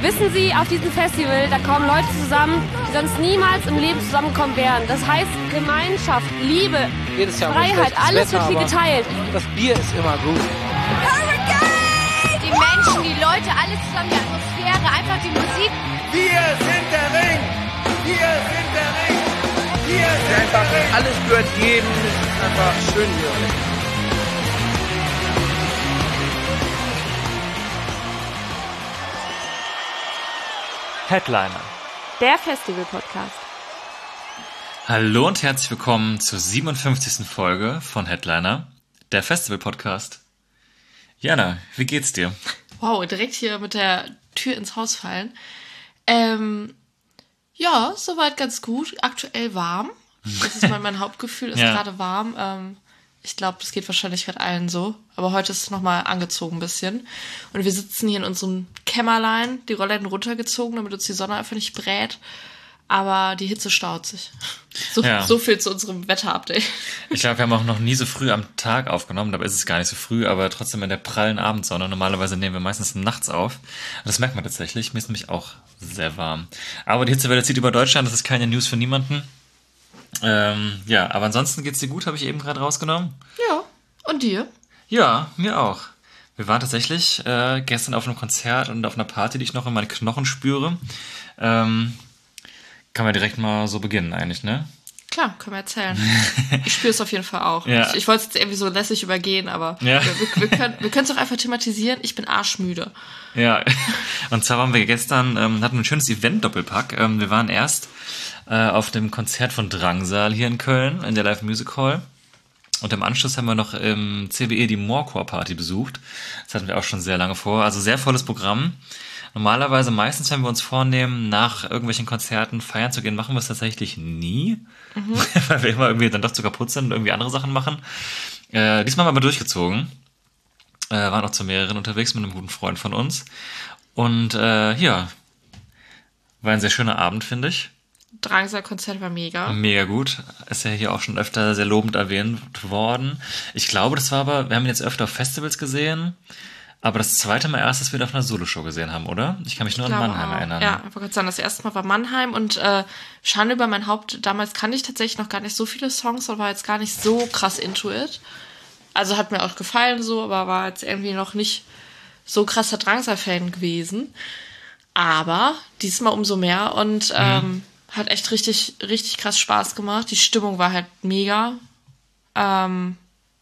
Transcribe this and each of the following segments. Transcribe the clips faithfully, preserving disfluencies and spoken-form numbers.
Wissen Sie, auf diesem Festival, da kommen Leute zusammen, die sonst niemals im Leben zusammenkommen wären. Das heißt Gemeinschaft, Liebe, Jedes Jahr Freiheit, alles Wetter, wird hier geteilt. Das Bier ist immer gut. Die Menschen, die Leute, alles zusammen, die Atmosphäre, einfach die Musik. Wir sind der Ring! Wir sind der Ring! Wir sind Einfach der Ring! alles gehört jedem. Es ist einfach schön hier. Headliner. Der Festival-Podcast. Hallo und herzlich willkommen zur siebenundfünfzigsten Folge von Headliner, der Festival-Podcast. Jana, wie geht's dir? Wow, direkt hier mit der Tür ins Haus fallen. Ähm, ja, soweit ganz gut. Aktuell warm. Das ist mein, mein Hauptgefühl, ist Ja. gerade warm. Ähm, ich glaube, das geht wahrscheinlich mit allen so. Aber heute ist es nochmal angezogen ein bisschen. Und wir sitzen hier in unserem Kämmerlein, die Rollläden runtergezogen, damit uns die Sonne einfach nicht brät. Aber die Hitze staut sich. So, Ja. so viel zu unserem Wetter-Update. Ich glaube, wir haben auch noch nie so früh am Tag aufgenommen, dabei ist es gar nicht so früh, aber trotzdem in der prallen Abendsonne. Normalerweise nehmen wir meistens nachts auf. Das merkt man tatsächlich. Mir ist nämlich auch sehr warm. Aber die Hitzewelle zieht über Deutschland, das ist keine News für niemanden. Ähm, ja, aber ansonsten geht's dir gut, habe ich eben gerade rausgenommen. Ja, und dir? Ja, mir auch. Wir waren tatsächlich äh, gestern auf einem Konzert und auf einer Party, die ich noch in meinen Knochen spüre. Ähm, kann man direkt mal so beginnen eigentlich, ne? Klar, können wir erzählen. Ich spüre es auf jeden Fall auch. Ja. Ich, ich wollte es jetzt irgendwie so lässig übergehen, aber Ja. wir, wir, wir können wir können es auch einfach thematisieren. Ich bin arschmüde. Ja, und zwar waren wir gestern, ähm, hatten ein schönes Event-Doppelpack. Ähm, wir waren erst äh, auf dem Konzert von Drangsal hier in Köln, in der Live Music Hall. Und im Anschluss haben wir noch im C B E die Morecore Party besucht. Das hatten wir auch schon sehr lange vor. Also sehr volles Programm. Normalerweise, meistens, wenn wir uns vornehmen, nach irgendwelchen Konzerten feiern zu gehen, machen wir es tatsächlich nie. Mhm. Weil wir immer irgendwie dann doch zu kaputt sind und irgendwie andere Sachen machen. Äh, diesmal haben wir aber durchgezogen. Äh, waren auch zu mehreren unterwegs mit einem guten Freund von uns. Und äh, ja, war ein sehr schöner Abend, finde ich. Drangsal-Konzert war mega. Mega gut. Ist ja hier auch schon öfter sehr lobend erwähnt worden. Ich glaube, das war aber, wir haben ihn jetzt öfter auf Festivals gesehen, aber das zweite Mal erst, dass wir ihn auf einer Soloshow gesehen haben, oder? Ich kann mich nur Ich an glaube Mannheim auch. erinnern. Ja, ich wollte gerade sagen, das erste Mal war Mannheim und äh, Schande über mein Haupt. Damals kannte ich tatsächlich noch gar nicht so viele Songs und war jetzt gar nicht so krass into it. Also hat mir auch gefallen so, aber war jetzt irgendwie noch nicht so krasser Drangsal-Fan gewesen. Aber diesmal umso mehr und ähm, mhm. hat echt richtig, richtig krass Spaß gemacht. Die Stimmung war halt mega. Ähm,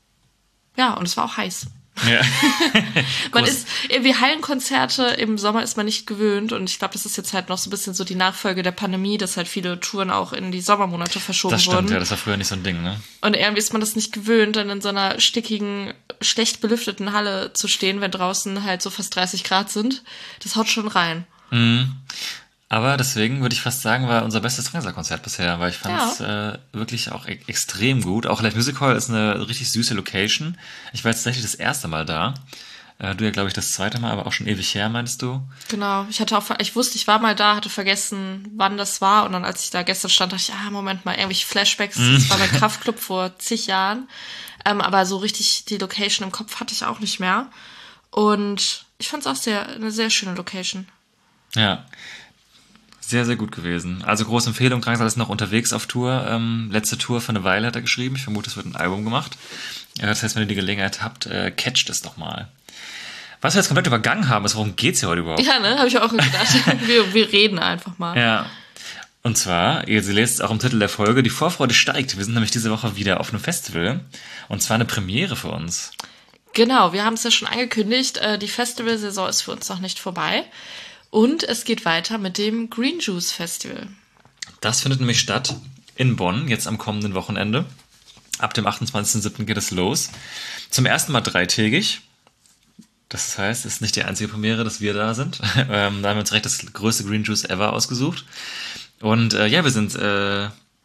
ja, und es war auch heiß. Ja. Man ist, irgendwie Hallenkonzerte im Sommer ist man nicht gewöhnt und ich glaube, das ist jetzt halt noch so ein bisschen so die Nachfolge der Pandemie, dass halt viele Touren auch in die Sommermonate verschoben Das stimmt, wurden. ja, das war früher nicht so ein Ding, ne? Und irgendwie ist man das nicht gewöhnt, dann in so einer stickigen, schlecht belüfteten Halle zu stehen, wenn draußen halt so fast dreißig Grad sind. Das haut schon rein. Mhm. Aber deswegen würde ich fast sagen, war unser bestes Drangsal-Konzert bisher, weil ich fand es ja. äh, wirklich auch e- extrem gut. Auch Live Music Hall ist eine richtig süße Location. Ich war jetzt tatsächlich das erste Mal da. Äh, du ja, glaube ich, das zweite Mal, aber auch schon ewig her, meinst du? Genau. Ich hatte auch, ich wusste, ich war mal da, hatte vergessen, wann das war. Und dann, als ich da gestern stand, dachte ich, ah, Moment mal, irgendwelche Flashbacks. Das war mein Kraftclub vor zig Jahren. Ähm, aber so richtig die Location im Kopf hatte ich auch nicht mehr. Und ich fand es auch sehr, eine sehr schöne Location. Ja. Sehr, sehr gut gewesen. Also große Empfehlung, Drangsal ist noch unterwegs auf Tour. Ähm, letzte Tour für eine Weile hat er geschrieben. Ich vermute, es wird ein Album gemacht. Ja, das heißt, wenn ihr die Gelegenheit habt, äh, catcht es doch mal. Was wir jetzt komplett übergangen haben, ist, worum geht's hier heute überhaupt? Ja, ne? Habe ich auch gedacht. wir, wir reden einfach mal. Ja. Und zwar, ihr lest es auch im Titel der Folge, die Vorfreude steigt. Wir sind nämlich diese Woche wieder auf einem Festival. Und zwar eine Premiere für uns. Genau, wir haben es ja schon angekündigt. Äh, die Festivalsaison ist für uns noch nicht vorbei. Und es geht weiter mit dem Green Juice Festival. Das findet nämlich statt in Bonn, jetzt am kommenden Wochenende. Ab dem achtundzwanzigsten siebten geht es los. Zum ersten Mal dreitägig. Das heißt, es ist nicht die einzige Premiere, dass wir da sind. ähm, da haben wir uns direkt das größte Green Juice ever ausgesucht. Und äh, ja, wir sind äh,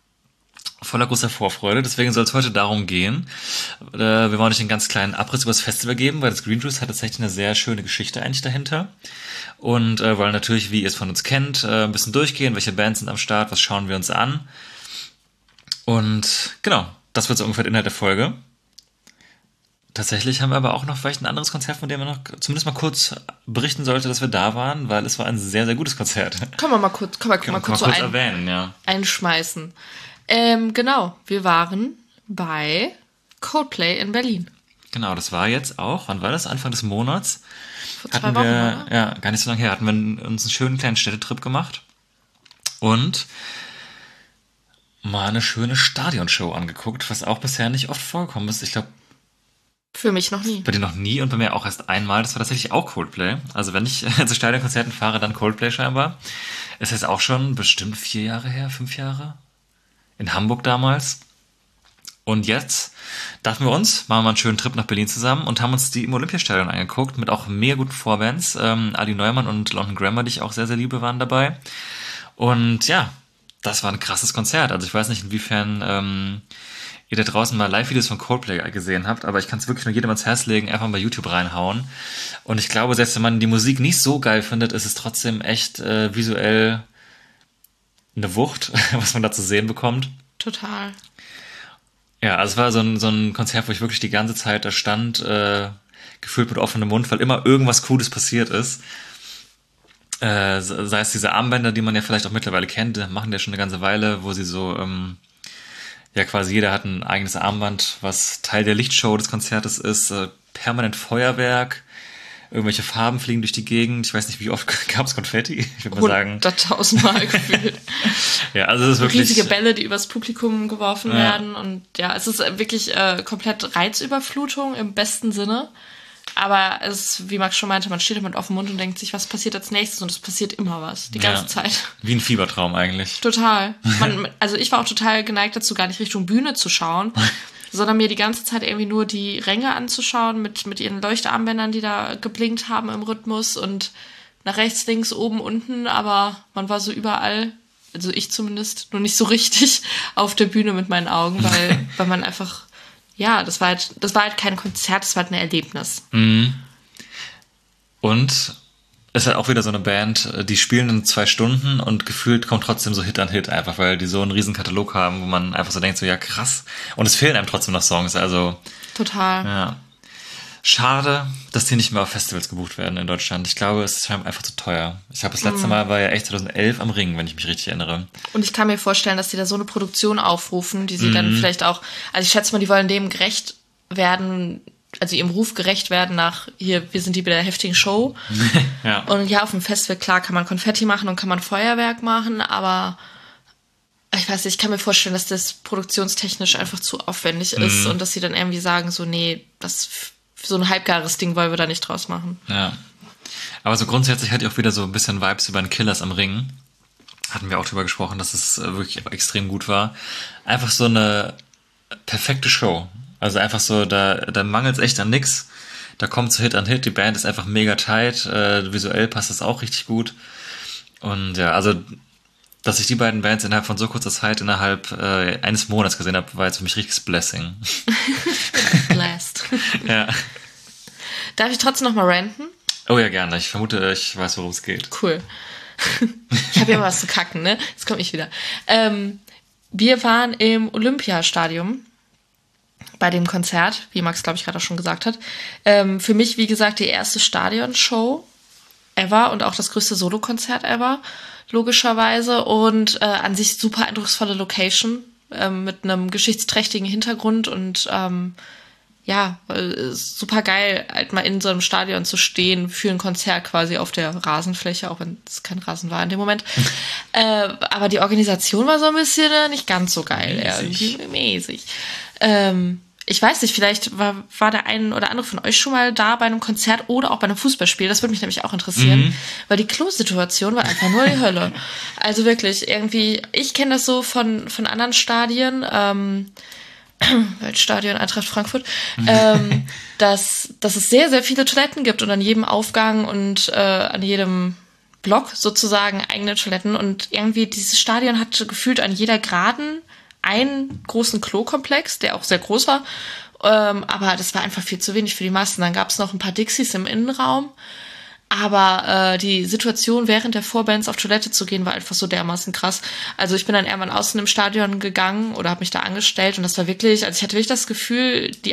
voller großer Vorfreude. Deswegen soll es heute darum gehen. Äh, wir wollen euch einen ganz kleinen Abriss über das Festival geben, weil das Green Juice hat tatsächlich eine sehr schöne Geschichte eigentlich dahinter. Und äh, wollen natürlich, wie ihr es von uns kennt, äh, ein bisschen durchgehen, welche Bands sind am Start, was schauen wir uns an. Und genau, das wird so ungefähr der Inhalt der Folge. tatsächlich haben wir aber auch noch vielleicht ein anderes Konzert, von dem man noch zumindest mal kurz berichten sollte, dass wir da waren, weil es war ein sehr, sehr gutes Konzert. Können wir mal kurz, können wir Kann mal man kurz, kurz so ein, erwähnen, ja. einschmeißen. Ähm, genau, wir waren bei Coldplay in Berlin. Genau, das war jetzt auch, wann war das? Anfang des Monats? Vor zwei Hatten Wochen, wir, oder? ja, gar nicht so lange her, hatten wir uns einen schönen kleinen Städtetrip gemacht und mal eine schöne Stadionshow angeguckt, was auch bisher nicht oft vorgekommen ist. Ich glaube, Für mich noch nie. bei dir noch nie und bei mir auch erst einmal. Das war tatsächlich auch Coldplay. Also wenn ich zu Stadionkonzerten fahre, dann Coldplay scheinbar. Es ist auch schon bestimmt vier Jahre her, fünf Jahre. In Hamburg damals. Und jetzt dachten wir uns, machen wir mal einen schönen Trip nach Berlin zusammen und haben uns die im Olympiastadion angeguckt mit auch mega guten Vorbands. Ähm, Adi Neumann und London Grammar, die ich auch sehr, sehr liebe, waren dabei. Und ja, das war ein krasses Konzert. Also ich weiß nicht, inwiefern ähm, ihr da draußen mal Live-Videos von Coldplay gesehen habt, aber ich kann es wirklich nur jedem ans Herz legen, einfach mal bei YouTube reinhauen. Und ich glaube, selbst wenn man die Musik nicht so geil findet, ist es trotzdem echt äh, visuell eine Wucht, was man da zu sehen bekommt. Total. Ja, also es war so ein, so ein Konzert, wo ich wirklich die ganze Zeit da stand, äh, gefühlt mit offenem Mund, weil immer irgendwas Cooles passiert ist. Äh, sei es diese Armbänder, die man ja vielleicht auch mittlerweile kennt, die machen ja schon eine ganze Weile, wo sie so, ähm, ja quasi jeder hat ein eigenes Armband, was Teil der Lichtshow des Konzertes ist, äh, permanent Feuerwerk, irgendwelche Farben fliegen durch die Gegend, ich weiß nicht, wie oft gab es Konfetti, ich würde mal sagen. hunderttausendmal gefühlt. Ja, also es ist wirklich... Riesige Bälle, die übers Publikum geworfen Ja. werden und ja, es ist wirklich äh, komplett Reizüberflutung im besten Sinne. Aber es, wie Max schon meinte, man steht da mit offenem Mund und denkt sich, was passiert als nächstes? Und es passiert immer was, die ganze Ja. Zeit. Wie ein Fiebertraum eigentlich. Total. Man, also ich war auch total geneigt dazu, gar nicht Richtung Bühne zu schauen, sondern mir die ganze Zeit irgendwie nur die Ränge anzuschauen mit, mit ihren Leuchtarmbändern, die da geblinkt haben im Rhythmus und nach rechts, links, oben, unten. Aber man war so überall, also ich zumindest, nur nicht so richtig auf der Bühne mit meinen Augen, weil, weil man einfach... Ja, das war halt, das war halt kein Konzert, das war halt ein Erlebnis. Mhm. Und es ist halt auch wieder so eine Band, die spielen in zwei Stunden und gefühlt kommt trotzdem so Hit an Hit einfach, weil die so einen riesen Katalog haben, wo man einfach so denkt, so ja krass. Und es fehlen einem trotzdem noch Songs, also Total. ja. Schade, dass die nicht mehr auf Festivals gebucht werden in Deutschland. Ich glaube, es ist einfach zu teuer. Ich glaube, das letzte Mal war ja echt zwanzig elf am Ring, wenn ich mich richtig erinnere. Und ich kann mir vorstellen, dass die da so eine Produktion aufrufen, die sie mhm. dann vielleicht auch, also ich schätze mal, die wollen dem gerecht werden, also ihrem Ruf gerecht werden nach, hier, wir sind die bei der heftigen Show. Ja. Und ja, auf dem Festival, klar, kann man Konfetti machen und kann man Feuerwerk machen, aber ich weiß nicht, ich kann mir vorstellen, dass das produktionstechnisch einfach zu aufwendig ist Mhm. und dass sie dann irgendwie sagen, so, nee, das so ein halbgares Ding wollen wir da nicht draus machen. Ja. Aber so grundsätzlich hatte ich auch wieder so ein bisschen Vibes über den Killers am Ring. Hatten wir auch drüber gesprochen, dass es wirklich extrem gut war. Einfach so eine perfekte Show. Also einfach so, da, da mangelt es echt an nix. Da kommt so Hit an Hit. Die Band ist einfach mega tight. Äh, visuell passt es auch richtig gut. Und ja, also, dass ich die beiden Bands innerhalb von so kurzer Zeit, innerhalb äh, eines Monats gesehen habe, war jetzt für mich richtiges Blessing. Blast. Ja. Darf ich trotzdem noch mal ranten? Oh ja, gerne. Ich vermute, ich weiß, worum es geht. Cool. Ich habe ja was zu kacken, ne? Jetzt komme ich wieder. Ähm, wir waren im Olympiastadion bei dem Konzert, wie Max, glaube ich, gerade auch schon gesagt hat. Ähm, für mich, wie gesagt, die erste Stadionshow ever und auch das größte Solokonzert ever, logischerweise. Und äh, an sich super eindrucksvolle Location ähm, mit einem geschichtsträchtigen Hintergrund und ähm, ja, super geil, halt mal in so einem Stadion zu stehen für ein Konzert quasi auf der Rasenfläche, auch wenn es kein Rasen war in dem Moment. äh, aber die Organisation war so ein bisschen äh, nicht ganz so geil. Mäßig. Irgendwie mäßig. Ähm, ich weiß nicht, vielleicht war, war der ein oder andere von euch schon mal da bei einem Konzert oder auch bei einem Fußballspiel. Das würde mich nämlich auch interessieren, Mhm. weil die Klo-Situation war einfach nur die Hölle. Also wirklich, irgendwie, ich kenne das so von, von anderen Stadien, ähm, Weltstadion Eintracht Frankfurt, ähm, dass, dass es sehr, sehr viele Toiletten gibt und an jedem Aufgang und äh, an jedem Block sozusagen eigene Toiletten. Und irgendwie dieses Stadion hatte gefühlt an jeder Geraden einen großen Klokomplex, der auch sehr groß war. Ähm, aber das war einfach viel zu wenig für die Massen. Dann gab es noch ein paar Dixies im Innenraum. Aber äh, die Situation während der Vorbands auf Toilette zu gehen, war einfach so dermaßen krass. Also ich bin dann irgendwann außen im Stadion gegangen oder habe mich da angestellt und das war wirklich, also ich hatte wirklich das Gefühl, die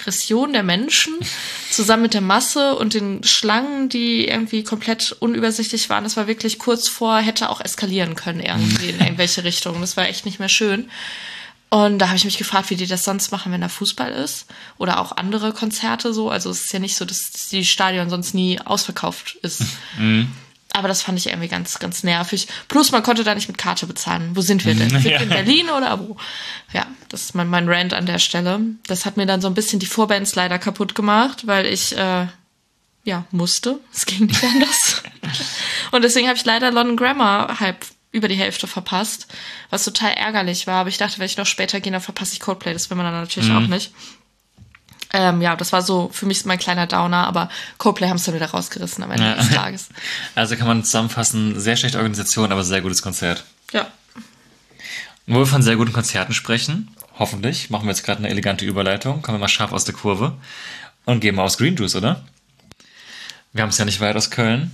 Aggression der Menschen zusammen mit der Masse und den Schlangen, die irgendwie komplett unübersichtlich waren. Das war wirklich kurz vor, hätte auch eskalieren können irgendwie in irgendwelche Richtungen. Das war echt nicht mehr schön. Und da habe ich mich gefragt, wie die das sonst machen, wenn da Fußball ist oder auch andere Konzerte so. Also es ist ja nicht so, dass die Stadion sonst nie ausverkauft ist. Mhm. Aber das fand ich irgendwie ganz, ganz nervig. Plus, man konnte da nicht mit Karte bezahlen. Wo sind wir denn? Sind wir in Berlin oder wo? Ja, das ist mein, mein Rant an der Stelle. Das hat mir dann so ein bisschen die Vorbands leider kaputt gemacht, weil ich, äh, ja, musste. Es ging nicht anders. Und deswegen habe ich leider London Grammar halb über die Hälfte verpasst, was total ärgerlich war. Aber ich dachte, wenn ich noch später gehe, dann verpasse ich Coldplay. Das will man dann natürlich mhm. auch nicht. Ähm, ja, das war so für mich mein kleiner Downer, aber Coldplay haben es dann wieder rausgerissen am Ende ja. des Tages. Also kann man zusammenfassen, sehr schlechte Organisation, aber sehr gutes Konzert. Ja. Wo wir von sehr guten Konzerten sprechen, hoffentlich, machen wir jetzt gerade eine elegante Überleitung, kommen wir mal scharf aus der Kurve und gehen mal aufs Green Juice, oder? Wir haben es ja nicht weit aus Köln.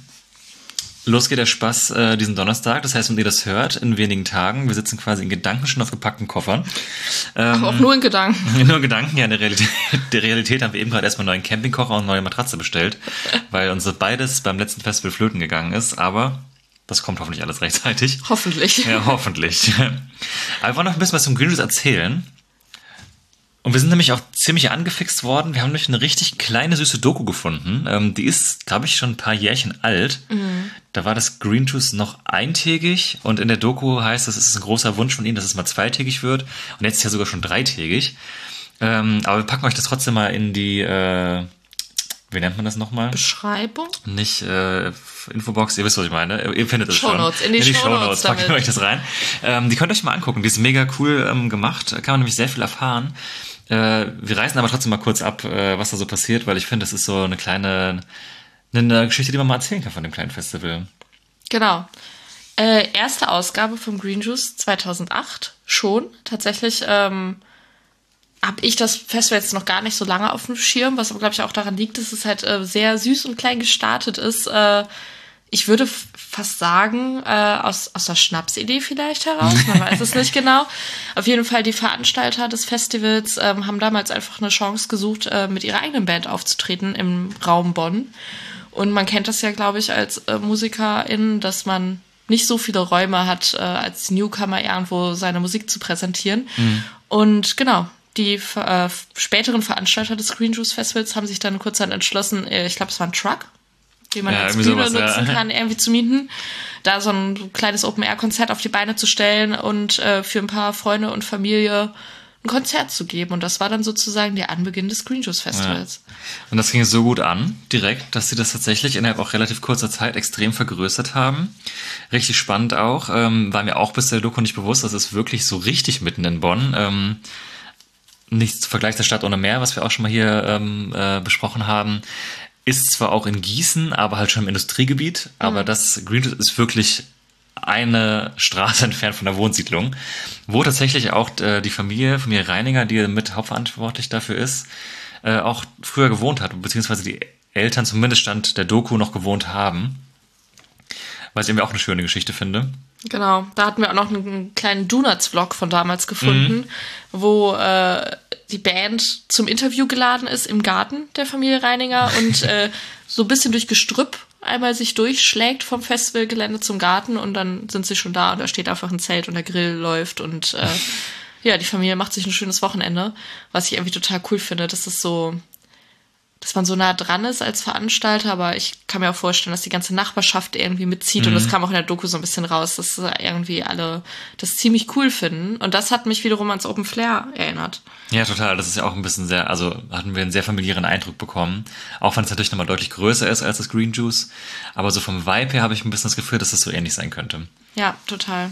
Los geht der Spaß äh, diesen Donnerstag. Das heißt, wenn ihr das hört, in wenigen Tagen, wir sitzen quasi in Gedanken schon auf gepackten Koffern. Ähm, Ach, auch nur in Gedanken. Nur in Gedanken, ja. In der Realität, der Realität haben wir eben gerade erstmal einen neuen Campingkocher und eine neue Matratze bestellt, weil uns beides beim letzten Festival flöten gegangen ist. Aber das kommt hoffentlich alles rechtzeitig. Hoffentlich. Ja, hoffentlich. Aber wir wollen noch ein bisschen was zum Green Juice erzählen. Und wir sind nämlich auch ziemlich angefixt worden. Wir haben nämlich eine richtig kleine, süße Doku gefunden. Ähm, die ist, glaube ich, schon ein paar Jährchen alt. Mhm. Da war das Green Juice noch eintägig. Und in der Doku heißt es, es ist ein großer Wunsch von ihnen, dass es mal zweitägig wird. Und jetzt ist ja sogar schon dreitägig. Ähm, aber wir packen euch das trotzdem mal in die, äh, wie nennt man das nochmal? Beschreibung? Nicht äh, Infobox, ihr wisst, was ich meine. Ihr findet es schon. Shownotes, in die, die Shownotes packen wir euch das rein. Ähm, die könnt ihr euch mal angucken. Die ist mega cool ähm, gemacht. Da kann man nämlich sehr viel erfahren. Äh, wir reißen aber trotzdem mal kurz ab, äh, was da so passiert, weil ich finde, das ist so eine kleine eine Geschichte, die man mal erzählen kann von dem kleinen Festival. Genau. Äh, erste Ausgabe vom Green Juice zweitausendacht schon. Tatsächlich ähm, habe ich das Festival jetzt noch gar nicht so lange auf dem Schirm, was aber, glaube ich, auch daran liegt, dass es halt äh, sehr süß und klein gestartet ist. Äh, ich würde f- fast sagen, äh, aus, aus der Schnapsidee vielleicht heraus, man weiß es nicht genau. Auf jeden Fall, die Veranstalter des Festivals ähm, haben damals einfach eine Chance gesucht, äh, mit ihrer eigenen Band aufzutreten im Raum Bonn. Und man kennt das ja, glaube ich, als äh, Musikerin, dass man nicht so viele Räume hat, äh, als Newcomer irgendwo seine Musik zu präsentieren. Mhm. Und genau, die äh, späteren Veranstalter des Green Juice Festivals haben sich dann kurzerhand entschlossen, äh, ich glaube, es war ein Truck, den man ja, als Bühne sowas, nutzen ja. kann, irgendwie zu mieten, da so ein kleines Open-Air-Konzert auf die Beine zu stellen und äh, für ein paar Freunde und Familie ein Konzert zu geben. Und das war dann sozusagen der Anbeginn des Green Juice Festivals. Ja. Und das ging so gut an, direkt, dass sie das tatsächlich innerhalb auch relativ kurzer Zeit extrem vergrößert haben. Richtig spannend auch. Ähm, war mir auch bis der Doku nicht bewusst, das ist wirklich so richtig mitten in Bonn. Ähm, nichts zu Vergleich der Stadt ohne Meer, was wir auch schon mal hier ähm, äh, besprochen haben. Ist zwar auch in Gießen, aber halt schon im Industriegebiet. Aber mhm. das Green Juice ist wirklich eine Straße entfernt von der Wohnsiedlung, wo tatsächlich auch äh, die Familie, Familie Reininger, die mit hauptverantwortlich dafür ist, äh, auch früher gewohnt hat, beziehungsweise die Eltern zumindest Stand der Doku noch gewohnt haben. Was ich irgendwie auch eine schöne Geschichte finde. Genau, da hatten wir auch noch einen kleinen Donuts-Vlog von damals gefunden, mhm. wo äh, die Band zum Interview geladen ist im Garten der Familie Reininger und äh, so ein bisschen durch Gestrüpp einmal sich durchschlägt vom Festivalgelände zum Garten und dann sind sie schon da und da steht einfach ein Zelt und der Grill läuft und äh, ja, die Familie macht sich ein schönes Wochenende, was ich irgendwie total cool finde, dass das so, dass man so nah dran ist als Veranstalter, aber ich kann mir auch vorstellen, dass die ganze Nachbarschaft irgendwie mitzieht mhm. und das kam auch in der Doku so ein bisschen raus, dass irgendwie alle das ziemlich cool finden und das hat mich wiederum ans Open Flair erinnert. Ja, total. Das ist ja auch ein bisschen sehr, also hatten wir einen sehr familiären Eindruck bekommen, auch wenn es natürlich nochmal deutlich größer ist als das Green Juice, aber so vom Vibe her habe ich ein bisschen das Gefühl, dass das so ähnlich sein könnte. Ja, total.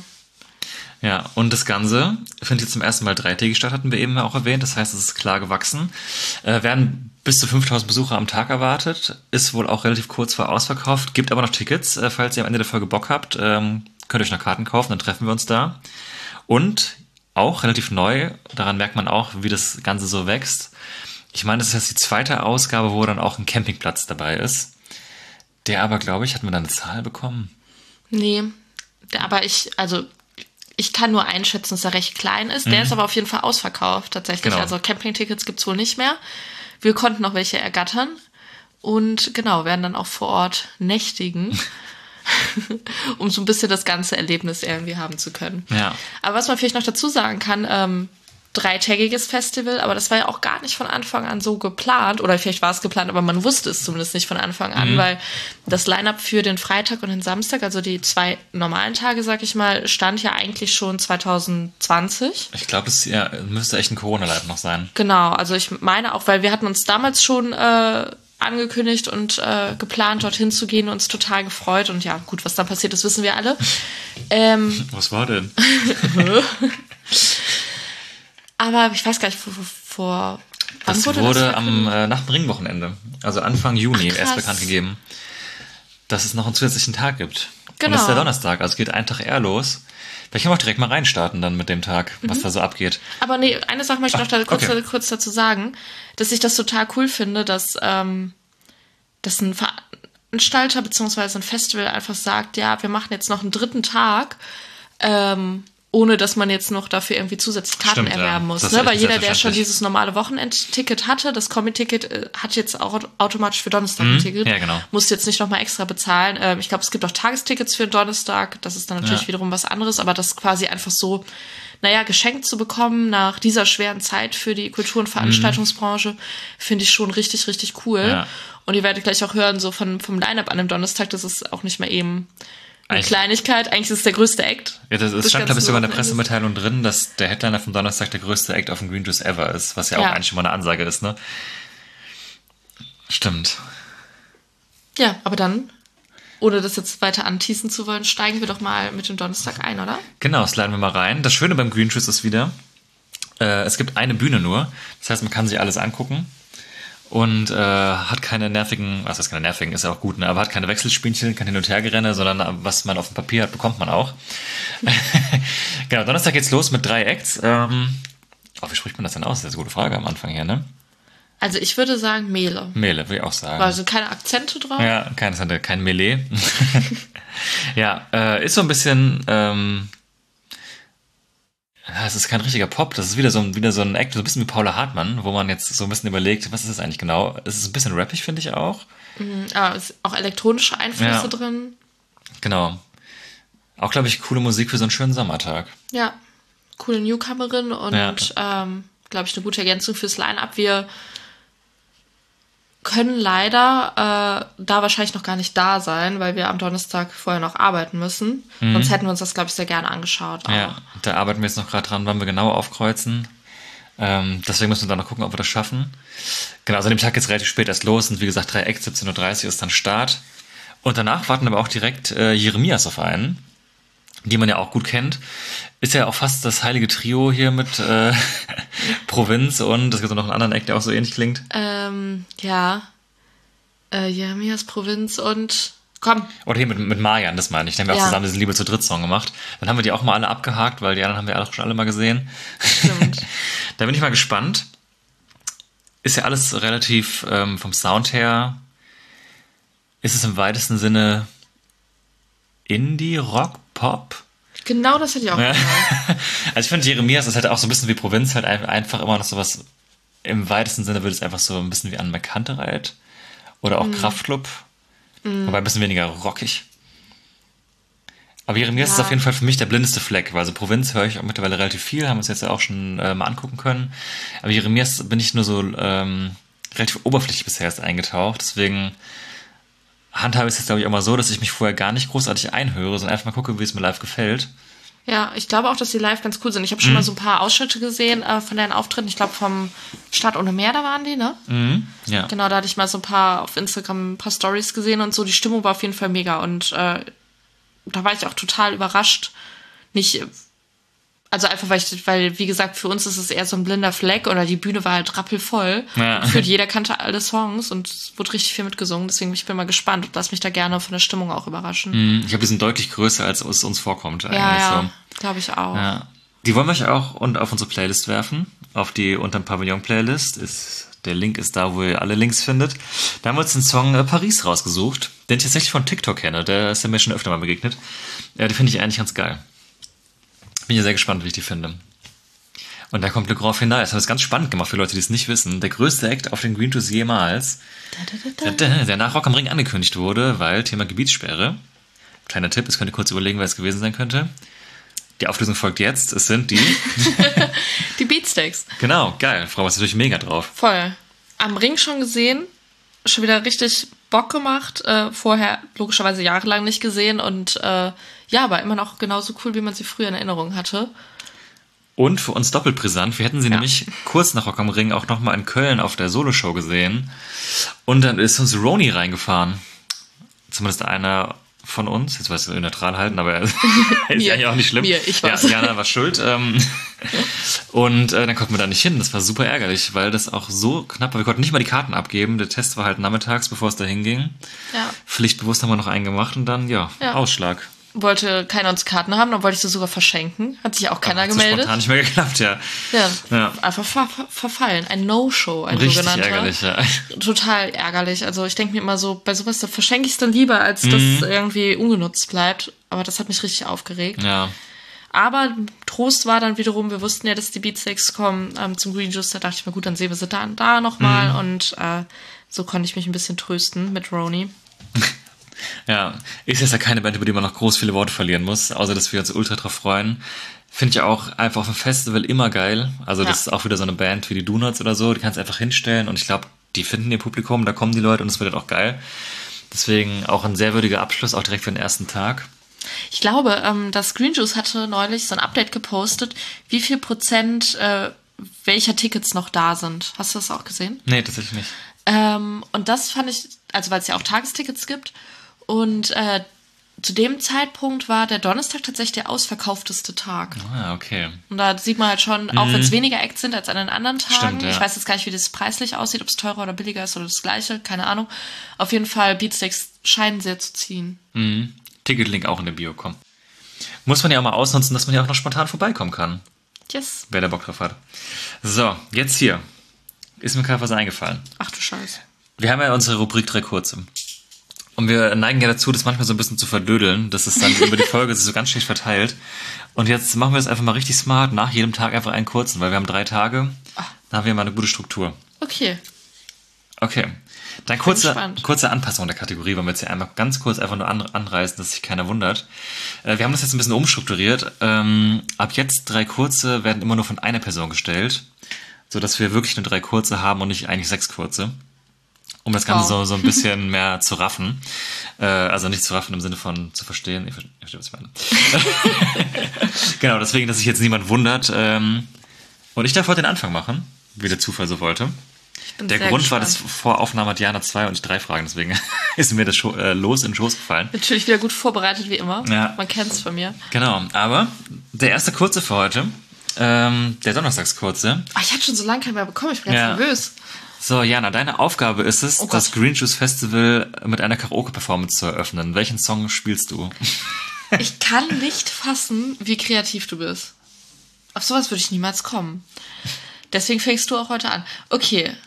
Ja, und das Ganze findet jetzt zum ersten Mal dreitägig statt, hatten wir eben auch erwähnt. Das heißt, es ist klar gewachsen. Äh, werden bis zu fünftausend Besucher am Tag erwartet. Ist wohl auch relativ kurz vor ausverkauft. Gibt aber noch Tickets, äh, falls ihr am Ende der Folge Bock habt. Ähm, könnt ihr euch noch Karten kaufen, dann treffen wir uns da. Und auch relativ neu, daran merkt man auch, wie das Ganze so wächst. Ich meine, das ist jetzt die zweite Ausgabe, wo dann auch ein Campingplatz dabei ist. Der aber, glaube ich, hatten wir da eine Zahl bekommen? Nee, aber ich, also... Ich kann nur einschätzen, dass er recht klein ist. Der mhm. ist aber auf jeden Fall ausverkauft tatsächlich. Genau. Also Campingtickets gibt's wohl nicht mehr. wir konnten noch welche ergattern und genau, werden dann auch vor Ort nächtigen, um so ein bisschen das ganze Erlebnis irgendwie haben zu können. Ja. Aber was man vielleicht noch dazu sagen kann, ähm, dreitägiges Festival, aber das war ja auch gar nicht von Anfang an so geplant, oder vielleicht war es geplant, aber man wusste es zumindest nicht von Anfang an, mhm. weil das Line-Up für den Freitag und den Samstag, also die zwei normalen Tage, sag ich mal, stand ja eigentlich schon zwanzig zwanzig. Ich glaube, das ja, müsste echt ein Corona-Line noch sein. Genau, also ich meine auch, weil wir hatten uns damals schon äh, angekündigt und äh, geplant, dorthin zu gehen und uns total gefreut und ja, gut, was dann passiert ist, wissen wir alle. Ähm, was war denn? Aber ich weiß gar nicht, vor... vor wann das wurde, wurde das am äh, nach dem Ringwochenende, also Anfang Juni, Ach, erst bekannt gegeben, dass es noch einen zusätzlichen Tag gibt. Genau. Und das ist der Donnerstag, also geht einen Tag eher los. Vielleicht können wir auch direkt mal reinstarten dann mit dem Tag, was mhm. da so abgeht. Aber nee, eine Sache möchte ich noch da kurz, okay. kurz dazu sagen, dass ich das total cool finde, dass, ähm, dass ein Veranstalter bzw. ein Festival einfach sagt, ja, wir machen jetzt noch einen dritten Tag, ähm, ohne dass man jetzt noch dafür irgendwie zusätzlich Karten Stimmt, erwerben ja. muss. Das Ne? ist Weil jeder, der schon selbstverständlich. dieses normale Wochenendticket hatte, das Kombi-Ticket, äh, hat jetzt auch automatisch für Donnerstag Mhm. ein Ticket. Ja, genau. Muss jetzt nicht nochmal extra bezahlen. Ähm, ich glaube, es gibt auch Tagestickets für den Donnerstag. Das ist dann natürlich Ja. wiederum was anderes, aber das quasi einfach so, naja, geschenkt zu bekommen nach dieser schweren Zeit für die Kultur- und Veranstaltungsbranche, mhm. finde ich schon richtig, richtig cool. Ja. Und ihr werdet gleich auch hören, so von, vom Line-Up an dem Donnerstag, das ist auch nicht mehr eben eine Eigentlich- Kleinigkeit. Eigentlich ist es der größte Act. Ja, das, das des stand, glaube ich, ganzen sogar in der Wochenendes. Pressemitteilung drin, dass der Headliner vom Donnerstag der größte Act auf dem Green Juice ever ist, was ja, Ja. auch eigentlich schon mal eine Ansage ist, ne? Stimmt. Ja, aber dann, ohne das jetzt weiter anteasen zu wollen, steigen wir doch mal mit dem Donnerstag ein, oder? Genau, sliden wir mal rein. Das Schöne beim Green Juice ist wieder, äh, es gibt eine Bühne nur. Das heißt, man kann sich alles angucken. Und äh, hat keine nervigen, was heißt keine nervigen, ist ja auch gut, ne? Aber hat keine Wechselspielchen, kein Hin- und Hergerenne, sondern was man auf dem Papier hat, bekommt man auch. Genau, Donnerstag geht's los mit drei Acts. Ähm, oh, wie spricht man das denn aus? Das ist eine gute Frage am Anfang hier, ne? Also ich würde sagen Mehle. Mehle, würde ich auch sagen. Also keine Akzente drauf. Ja, kein, kein Melee. Ja, äh, ist so ein bisschen, ähm, ja, es ist kein richtiger Pop, das ist wieder so ein, wieder so ein Act, so ein bisschen wie Paula Hartmann, wo man jetzt so ein bisschen überlegt, was ist das eigentlich genau? Es ist ein bisschen rappig, finde ich auch. Mhm, aber es ist auch elektronische Einflüsse Ja. drin. Genau. Auch, glaube ich, coole Musik für so einen schönen Sommertag. Ja, coole Newcomerin und, Ja. ähm, glaube ich, eine gute Ergänzung fürs Line-Up. Wir können leider äh, da wahrscheinlich noch gar nicht da sein, weil wir am Donnerstag vorher noch arbeiten müssen. Mhm. Sonst hätten wir uns das, glaube ich, sehr gerne angeschaut. Aber Ja, da arbeiten wir jetzt noch gerade dran, wann wir genau aufkreuzen. Ähm, deswegen müssen wir dann noch gucken, ob wir das schaffen. Genau, also an dem Tag geht's relativ spät erst los und wie gesagt, drei Acts, siebzehn Uhr dreißig ist dann Start. Und danach warten aber auch direkt äh, Jeremias auf einen, die man ja auch gut kennt. Ist ja auch fast das heilige Trio hier mit äh, Provinz und es gibt auch noch einen anderen Act, der auch so ähnlich klingt. Ähm, ja. Äh, Jeremias Provinz und komm. Oder hier mit, mit Marian, das meine ich. Da haben wir Ja. auch zusammen diesen Liebe zu Dritt-Song gemacht. Dann haben wir die auch mal alle abgehakt, weil die anderen haben wir auch schon alle mal gesehen. Stimmt. Da bin ich mal gespannt. Ist ja alles relativ ähm, vom Sound her, ist es im weitesten Sinne Indie, Rock, Pop? Genau das hätte ich auch Ja. gesagt. Also ich finde, Jeremias ist halt auch so ein bisschen wie Provinz, halt ein- einfach immer noch sowas, im weitesten Sinne würde es einfach so ein bisschen wie an Kantereit oder auch Mhm. Kraftklub, wobei ein bisschen weniger rockig. Aber Jeremias Ja. ist auf jeden Fall für mich der blindeste Fleck, weil also Provinz höre ich auch mittlerweile relativ viel, haben wir uns jetzt ja auch schon äh, mal angucken können. Aber Jeremias bin ich nur so ähm, relativ oberflächlich bisher erst eingetaucht, deswegen handhabe ich es jetzt, glaube ich, auch mal so, dass ich mich vorher gar nicht großartig einhöre, sondern einfach mal gucke, wie es mir live gefällt. Ja, ich glaube auch, dass die live ganz cool sind. Ich habe schon Mhm. mal so ein paar Ausschnitte gesehen äh, von deren Auftritten. Ich glaube, vom Stadt ohne Meer, da waren die, ne? Mhm. Ja. Genau, da hatte ich mal so ein paar auf Instagram ein paar Stories gesehen und so. Die Stimmung war auf jeden Fall mega und äh, da war ich auch total überrascht. Nicht, also einfach, weil ich, weil, wie gesagt, für uns ist es eher so ein blinder Fleck oder die Bühne war halt rappelvoll. Ja. Gefühlt jeder kannte alle Songs und es wurde richtig viel mitgesungen. Deswegen ich bin mal gespannt und lass mich da gerne von der Stimmung auch überraschen. Mhm. Ich glaube, die sind deutlich größer, als es uns vorkommt eigentlich. Ja, ja, So. glaube ich auch. Ja. Die wollen wir euch auch und auf unsere Playlist werfen, auf die Unterm Pavillon Playlist. Ist, der Link ist da, wo ihr alle Links findet. Da haben wir uns den Song äh, Paris rausgesucht, den ich tatsächlich von TikTok kenne. Der ist ja mir schon öfter mal begegnet. Ja, die finde ich eigentlich ganz geil. Bin ja sehr gespannt, wie ich die finde. Und da kommt Le Grand Finale. Das haben wir es ganz spannend gemacht für Leute, die es nicht wissen. Der größte Act auf den Green Juice jemals. Da, da, da. Der nach Rock am Ring angekündigt wurde, weil Thema Gebietssperre. Kleiner Tipp, es könnt ihr kurz überlegen, wer es gewesen sein könnte. Die Auflösung folgt jetzt. Es sind die... Die Beatsteaks. Genau, geil. Frau, was natürlich mega drauf. Voll. Am Ring schon gesehen. Schon wieder richtig Bock gemacht. Äh, vorher logischerweise jahrelang nicht gesehen. Und äh, ja, aber immer noch genauso cool, wie man sie früher in Erinnerung hatte. Und für uns doppelt brisant. Wir hätten sie Ja. nämlich kurz nach Rock am Ring auch nochmal in Köln auf der Soloshow gesehen. Und dann ist uns Roni reingefahren. Zumindest einer von uns. Jetzt weiß ich neutral halten, aber ist Mir. eigentlich auch nicht schlimm. Mir, ich war's. Ja, Jana war schuld. Ähm, und äh, dann konnten wir da nicht hin. Das war super ärgerlich, weil das auch so knapp war. Wir konnten nicht mal die Karten abgeben. Der Test war halt nachmittags, bevor es da hinging. Ja. Pflichtbewusst haben wir noch einen gemacht und dann, ja, Ja. Ausschlag. Wollte keiner uns Karten haben, dann wollte ich sie sogar verschenken. Hat sich auch keiner Hat so gemeldet. spontan nicht mehr geklappt, ja. Ja, Ja. einfach ver ver verfallen. Ein No-Show, ein Richtig sogenannter. ärgerlich, ja. Total ärgerlich. Also ich denke mir immer so, bei sowas, da verschenke ich es dann lieber, als dass Mhm. es irgendwie ungenutzt bleibt. Aber das hat mich richtig aufgeregt. Ja. Aber Trost war dann wiederum, wir wussten ja, dass die Beatsteaks kommen ähm, zum Green Juice. Da dachte ich mir, gut, dann sehen wir sie da, da nochmal. Mhm. Und äh, so konnte ich mich ein bisschen trösten mit Roni. Ja, ist jetzt ja keine Band, über die man noch groß viele Worte verlieren muss, außer dass wir uns ultra drauf freuen. Finde ich auch einfach auf dem Festival immer geil. Also Ja. das ist auch wieder so eine Band wie die Donuts oder so, die kannst du einfach hinstellen und ich glaube, die finden ihr Publikum, da kommen die Leute und es wird halt auch geil. Deswegen auch ein sehr würdiger Abschluss, auch direkt für den ersten Tag. Ich glaube, ähm, das Green Juice hatte neulich so ein Update gepostet, wie viel Prozent äh, welcher Tickets noch da sind. Hast du das auch gesehen? Nee, tatsächlich nicht. Ähm, und das fand ich, also weil es ja auch Tagestickets gibt. Und äh, zu dem Zeitpunkt war der Donnerstag tatsächlich der ausverkaufteste Tag. Ah, okay. Und da sieht man halt schon, auch wenn es weniger Acts sind als an den anderen Tagen. Stimmt, ja. Ich weiß jetzt gar nicht, wie das preislich aussieht, ob es teurer oder billiger ist oder das gleiche, keine Ahnung. Auf jeden Fall, Beatsteaks scheinen sehr zu ziehen. Mhm. Ticketlink auch in der Bio kommen. Muss man ja auch mal ausnutzen, dass man ja auch noch spontan vorbeikommen kann, Yes. wer da Bock drauf hat. So, jetzt hier. Ist mir gerade was eingefallen. Ach du Scheiße. Wir haben ja unsere Rubrik drei Kurze. Und wir neigen ja dazu, das manchmal so ein bisschen zu verdödeln, dass es dann über die Folge sich so ganz schlecht verteilt. Und jetzt machen wir es einfach mal richtig smart, nach jedem Tag einfach einen kurzen, weil wir haben drei Tage, da haben wir mal eine gute Struktur. Okay. Okay. Dann kurze, gespannt. kurze Anpassung der Kategorie, wollen wir jetzt hier einmal ganz kurz einfach nur an, anreißen, dass sich keiner wundert. Äh, wir haben das jetzt ein bisschen umstrukturiert. Ähm, ab jetzt drei kurze werden immer nur von einer Person gestellt, sodass wir wirklich nur drei kurze haben und nicht eigentlich sechs kurze. Um das Ganze Wow. so, so ein bisschen mehr zu raffen. Äh, also nicht zu raffen im Sinne von zu verstehen. Ich verstehe, ich verstehe was ich meine. Genau, deswegen, dass sich jetzt niemand wundert. Ähm, und ich darf heute den Anfang machen, wie der Zufall so wollte. Ich bin Der sehr Grund gespannt. war, dass vor Aufnahme hat Jana zwei und ich drei Fragen, deswegen ist mir das Scho- äh, Los in den Schoß gefallen. Natürlich wieder gut vorbereitet, wie immer. Ja. Man kennt's von mir. Genau, aber der erste kurze für heute, ähm, der Donnerstagskurze. Ah, ich hatte schon so lange keinen mehr bekommen. Ich bin ganz Ja. nervös. So, Jana, deine Aufgabe ist es, Oh Gott. das Green Juice Festival mit einer Karaoke-Performance zu eröffnen. Welchen Song spielst du? Ich kann nicht fassen, wie kreativ du bist. Auf sowas würde ich niemals kommen. Deswegen fängst du auch heute an. Okay.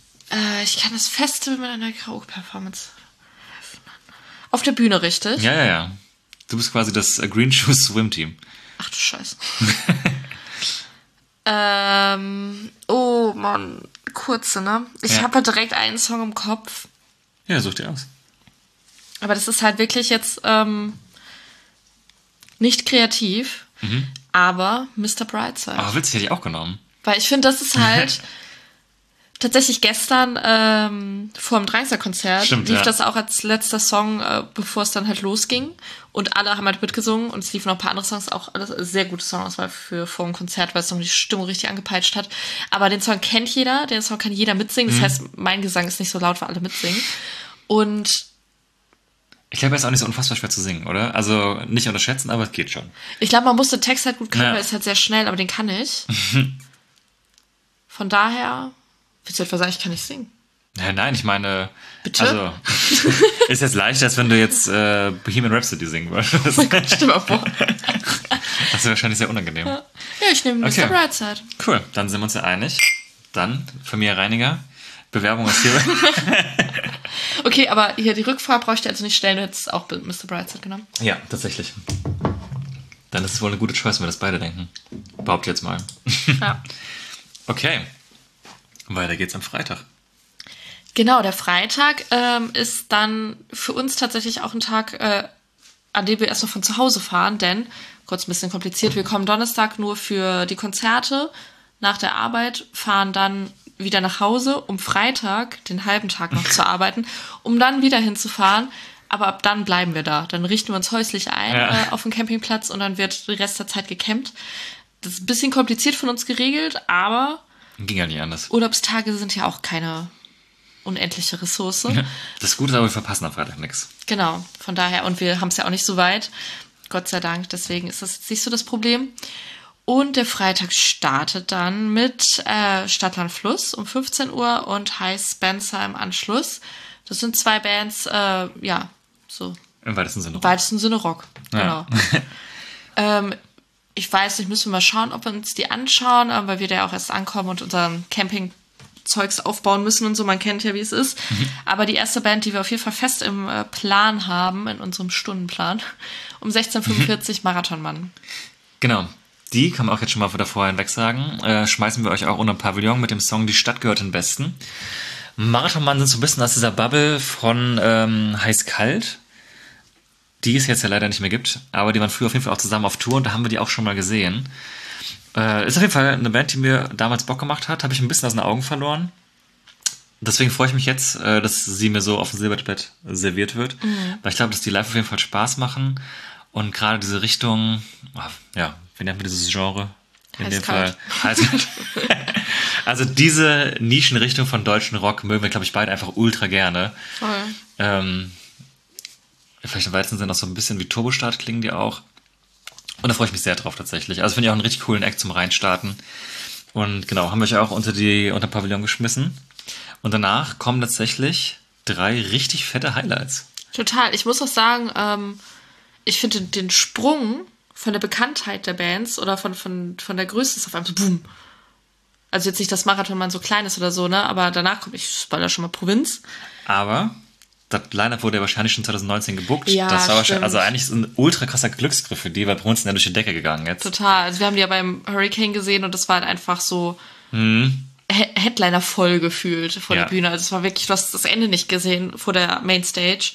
Äh, ich kann das Festival mit einer Karaoke-Performance öffnen. Auf der Bühne, richtig? Ja, ja, ja. Du bist quasi das äh, Green Juice Swim Team. Ach du Scheiße. ähm, oh Mann, kurze, ne? Ich Ja. habe halt direkt einen Song im Kopf. Ja, such dir aus. Aber das ist halt wirklich jetzt ähm, nicht kreativ, aber Mister Brightside. Aber witzig, hätte ich auch genommen. Weil ich finde, das ist halt tatsächlich gestern ähm, vor dem Drangsal-Konzert Stimmt, lief ja. das auch als letzter Song, äh, bevor es dann halt losging. Und alle haben halt mitgesungen und es liefen noch ein paar andere Songs, auch alles sehr gute Songauswahl für vor dem Konzert, weil es noch die Stimmung richtig angepeitscht hat. Aber den Song kennt jeder, den Song kann jeder mitsingen. Das heißt, mein Gesang ist nicht so laut, weil alle mitsingen. Und Ich glaube, er ist auch nicht so unfassbar schwer zu singen, oder? Also nicht unterschätzen, aber es geht schon. ich glaube, man muss den Text halt gut können, Ja. weil es halt sehr schnell, aber den kann ich. Von daher, willst du etwa sagen, ich kann nicht singen? Ja, nein, ich meine, Bitte? also ist jetzt leichter, als wenn du jetzt äh, Bohemian Rhapsody singen würdest. Stell mal vor. Das wäre wahrscheinlich sehr unangenehm. Ja, ich nehme Mister Okay. Brightside. Cool, dann sind wir uns ja einig. Dann, Familie Reiniger, Bewerbung ist hier. Okay, aber hier die Rückfrage brauche ich dir also nicht stellen, du hättest auch Mister Brightside genommen. Ja, tatsächlich. Dann ist es wohl eine gute Choice, wenn wir das beide denken. Behaupte jetzt mal. Ja. Okay. Weiter geht's am Freitag. Genau, der Freitag ähm, ist dann für uns tatsächlich auch ein Tag, äh, an dem wir erst noch von zu Hause fahren, denn, kurz ein bisschen kompliziert, wir kommen Donnerstag nur für die Konzerte nach der Arbeit, fahren dann wieder nach Hause, um Freitag den halben Tag noch zu arbeiten, um dann wieder hinzufahren. Aber ab dann bleiben wir da. Dann richten wir uns häuslich ein Ja. äh, auf dem Campingplatz und dann wird den Rest der Zeit gecampt. Das ist ein bisschen kompliziert von uns geregelt, aber Ging ja nicht anders. Urlaubstage sind ja auch keine unendliche Ressource. Das Gute ist aber, wir verpassen am Freitag nichts. Genau, von daher, und wir haben es ja auch nicht so weit, Gott sei Dank, deswegen ist das jetzt nicht so das Problem. Und der Freitag startet dann mit äh, Stadtland Fluss um fünfzehn Uhr und High Spencer im Anschluss. Das sind zwei Bands, äh, ja, so Im weitesten Sinne. im weitesten Sinne Rock. Genau. Ja. ähm, ich weiß nicht, müssen wir mal schauen, ob wir uns die anschauen, äh, weil wir da ja auch erst ankommen und unseren Camping-Zeugs aufbauen müssen und so. Man kennt ja, wie es ist. Mhm. Aber die erste Band, die wir auf jeden Fall fest im äh, Plan haben, in unserem Stundenplan, um sechzehn Uhr fünfundvierzig mhm. Marathonmann. Genau. Die, kann man auch jetzt schon mal davor hinweg sagen, äh, schmeißen wir euch auch unter Pavillon mit dem Song Die Stadt gehört den Besten. Marathonmann sind so ein bisschen aus dieser Bubble von ähm, Heiß-Kalt, die es jetzt ja leider nicht mehr gibt, aber die waren früher auf jeden Fall auch zusammen auf Tour und da haben wir die auch schon mal gesehen. Äh, ist auf jeden Fall eine Band, die mir damals Bock gemacht hat, habe ich ein bisschen aus den Augen verloren. Deswegen freue ich mich jetzt, äh, dass sie mir so auf dem Silbertablett serviert wird, mhm. weil ich glaube, dass die live auf jeden Fall Spaß machen und gerade diese Richtung, ja, wie nennt man dieses Genre? In dem Fall. Heiß-Kalt. Also diese Nischenrichtung von deutschen Rock mögen wir, glaube ich, beide einfach ultra gerne. Voll. Ähm, vielleicht im weitesten Sinne auch so ein bisschen wie Turbostart klingen die auch. Und da freue ich mich sehr drauf tatsächlich. Also finde ich auch einen richtig coolen Act zum Reinstarten. Und genau, haben wir euch auch unter die unter Pavillon geschmissen. Und danach kommen tatsächlich drei richtig fette Highlights. Total. Ich muss auch sagen, ähm, ich finde den Sprung von der Bekanntheit der Bands oder von, von, von der Größe ist auf einmal so boom. Also jetzt nicht, dass Marathonmann so klein ist oder so, ne? Aber danach kommt, ich spoiler schon mal Provinz. Aber das Line-Up wurde ja wahrscheinlich schon zwanzig neunzehn gebuckt. Ja, das war wahrscheinlich, stimmt. also eigentlich ist ein ultra krasser Glücksgriff für die, weil Provinz sind ja durch die Decke gegangen jetzt. Total. Also wir haben die ja beim Hurricane gesehen und das war halt einfach so Mhm. He- Headliner voll gefühlt vor Ja. der Bühne. Also es war wirklich, du hast das Ende nicht gesehen vor der Mainstage,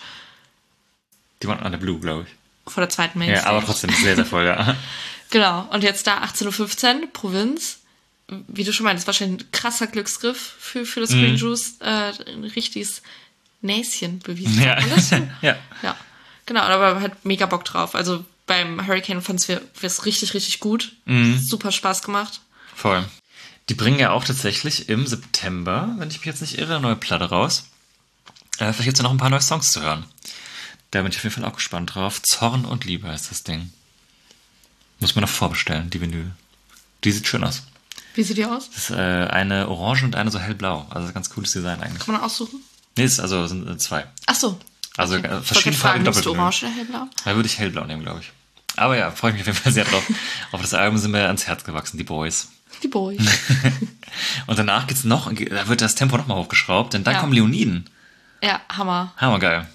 Die waren an der Blue, glaube ich. vor der zweiten Mainstage. Ja, aber trotzdem sehr, sehr voll, ja. Genau. Und jetzt da achtzehn Uhr fünfzehn, Provinz. Wie du schon meinst, wahrscheinlich ein krasser Glücksgriff für, für das Mhm. Green Juice. Äh, ein richtiges Näschen bewiesen. Ja. Sagt man das? Ja. Ja. Genau, aber halt mega Bock drauf. Also beim Hurricane fanden wir es richtig, richtig gut. Mhm. Super Spaß gemacht. Voll. Die bringen ja auch tatsächlich im September, wenn ich mich jetzt nicht irre, eine neue Platte raus. Äh, vielleicht gibt es ja noch ein paar neue Songs zu hören. Da bin ich auf jeden Fall auch gespannt drauf. Zorn und Liebe heißt das Ding. Muss man noch vorbestellen, die Vinyl. Die sieht schön aus. Wie sieht die aus? Das ist äh, eine orange und eine so hellblau. Also ganz cooles Design eigentlich. Kann man aussuchen? Nee, es ist also sind äh, zwei. Ach so. Also Okay. äh, Ich verschiedene wollte fragen, Farben nimmst du doppelt. orange oder hellblau? Da würde ich hellblau nehmen, glaube ich. Aber ja, freue ich mich auf jeden Fall sehr drauf. Auf das Album sind mir ans Herz gewachsen, die Boys. Die Boys. Und danach geht's noch, da wird das Tempo nochmal hochgeschraubt, denn dann Ja. kommen Leoniden. Ja, Hammer. Hammergeil.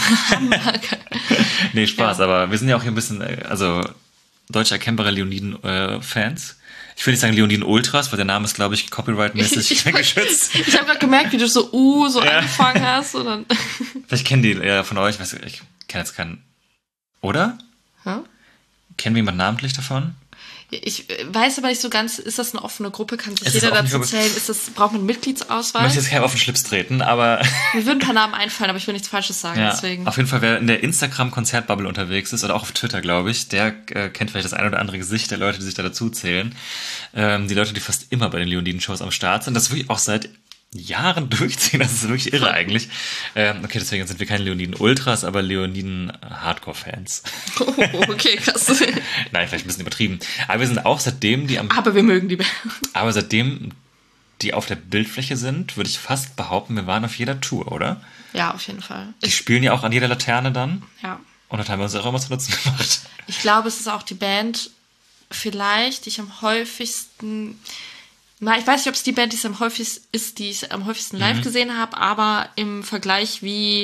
Nee, Spaß, Ja. aber wir sind ja auch hier ein bisschen, äh, also deutsch erkennbare Leoniden-Fans. Ich will nicht sagen Leoniden Ultras, weil der Name ist, glaube ich, copyright-mäßig Ich- geschützt. Ich habe gerade gemerkt, wie du so uh so Ja. angefangen hast. Und dann Vielleicht kennen die ja von euch, weiß ich, ich kenne jetzt keinen. Oder? Hä? Kennen wir jemanden namentlich davon? Ich weiß aber nicht so ganz, ist das eine offene Gruppe? Kann sich Es ist jeder eine offene dazu Gruppe. zählen? Ist das, braucht man einen Ich Mitgliedsausweis? möchte jetzt keinem auf den Schlips treten, aber Mir würden ein paar Namen einfallen, aber ich will nichts Falsches sagen, ja, deswegen. auf jeden Fall, wer in der Instagram-Konzertbubble unterwegs ist oder auch auf Twitter, glaube ich, der äh, kennt vielleicht das ein oder andere Gesicht der Leute, die sich da dazu zählen. Ähm, die Leute, die fast immer bei den Leoniden-Shows am Start sind, das wirklich auch seit Jahren durchziehen, das ist wirklich irre eigentlich. Ähm, okay, deswegen sind wir keine Leoniden-Ultras, aber Leoniden-Hardcore-Fans. Oh, okay, krass. Nein, vielleicht ein bisschen übertrieben. Aber wir sind auch seitdem die am, Aber wir mögen die Band. aber seitdem die auf der Bildfläche sind, würde ich fast behaupten, wir waren auf jeder Tour, oder? Ja, auf jeden Fall. Die spielen ja auch an jeder Laterne dann. Ja. Und das haben wir uns auch immer zu Nutzen gemacht. Ich glaube, es ist auch die Band vielleicht, die ich am häufigsten... Na, ich weiß nicht, ob es die Band die es am häufigsten ist, die ich am häufigsten live Mhm. gesehen habe, aber im Vergleich, wie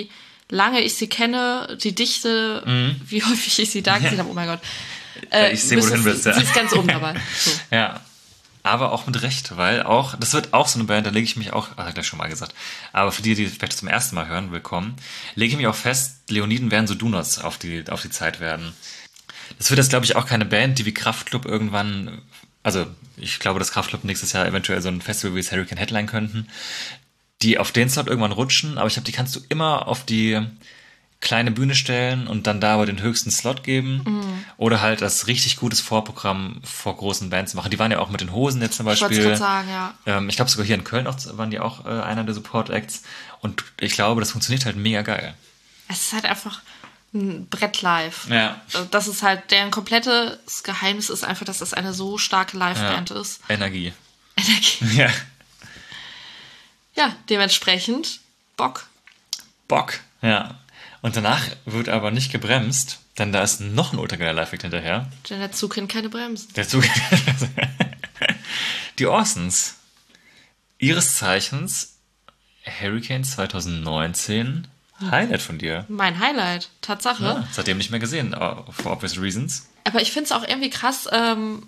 lange ich sie kenne, die Dichte, Mhm. wie häufig ich sie da gesehen habe, oh mein Gott. Äh, ich sehe, wo du hin willst, Sie, ja. sie ist ganz oben dabei. So. Ja, aber auch mit Recht, weil auch, das wird auch so eine Band, da lege ich mich auch, ach, hab ich gleich schon mal gesagt, aber für die, die vielleicht zum ersten Mal hören, willkommen, lege ich mich auch fest, Leoniden werden so Donuts auf die, auf die Zeit werden. Das wird jetzt, glaube ich, auch keine Band, die wie Kraftklub irgendwann, also ich glaube, dass Kraftklub nächstes Jahr eventuell so ein Festival wie das Hurricane Headline könnten, die auf den Slot irgendwann rutschen, aber ich glaube, die kannst du immer auf die kleine Bühne stellen und dann da aber den höchsten Slot geben. Mhm. Oder halt das richtig gutes Vorprogramm vor großen Bands machen. Die waren ja auch mit den Hosen jetzt zum Beispiel. Ich wollte es gerade sagen, ja. Ähm, ich glaube sogar hier in Köln auch, waren die auch äh, einer der Support-Acts. Und ich glaube, das funktioniert halt mega geil. Es ist halt einfach ein Brett live. Ja. Das ist halt, deren komplettes Geheimnis ist einfach, dass das eine so starke Live-Band Ja. ist. Energie. Energie. Ja. Ja, dementsprechend Bock. Bock. Ja. Und danach wird aber nicht gebremst, denn da ist noch ein ultrageiler Live-Act hinterher. Denn der Zug kennt keine Bremsen. Der Zug. Die Orsons. Ihres Zeichens Hurricane zwanzig neunzehn. Highlight von dir. Mein Highlight, Tatsache. Ja, seitdem nicht mehr gesehen, for obvious reasons. Aber ich finde es auch irgendwie krass, ähm,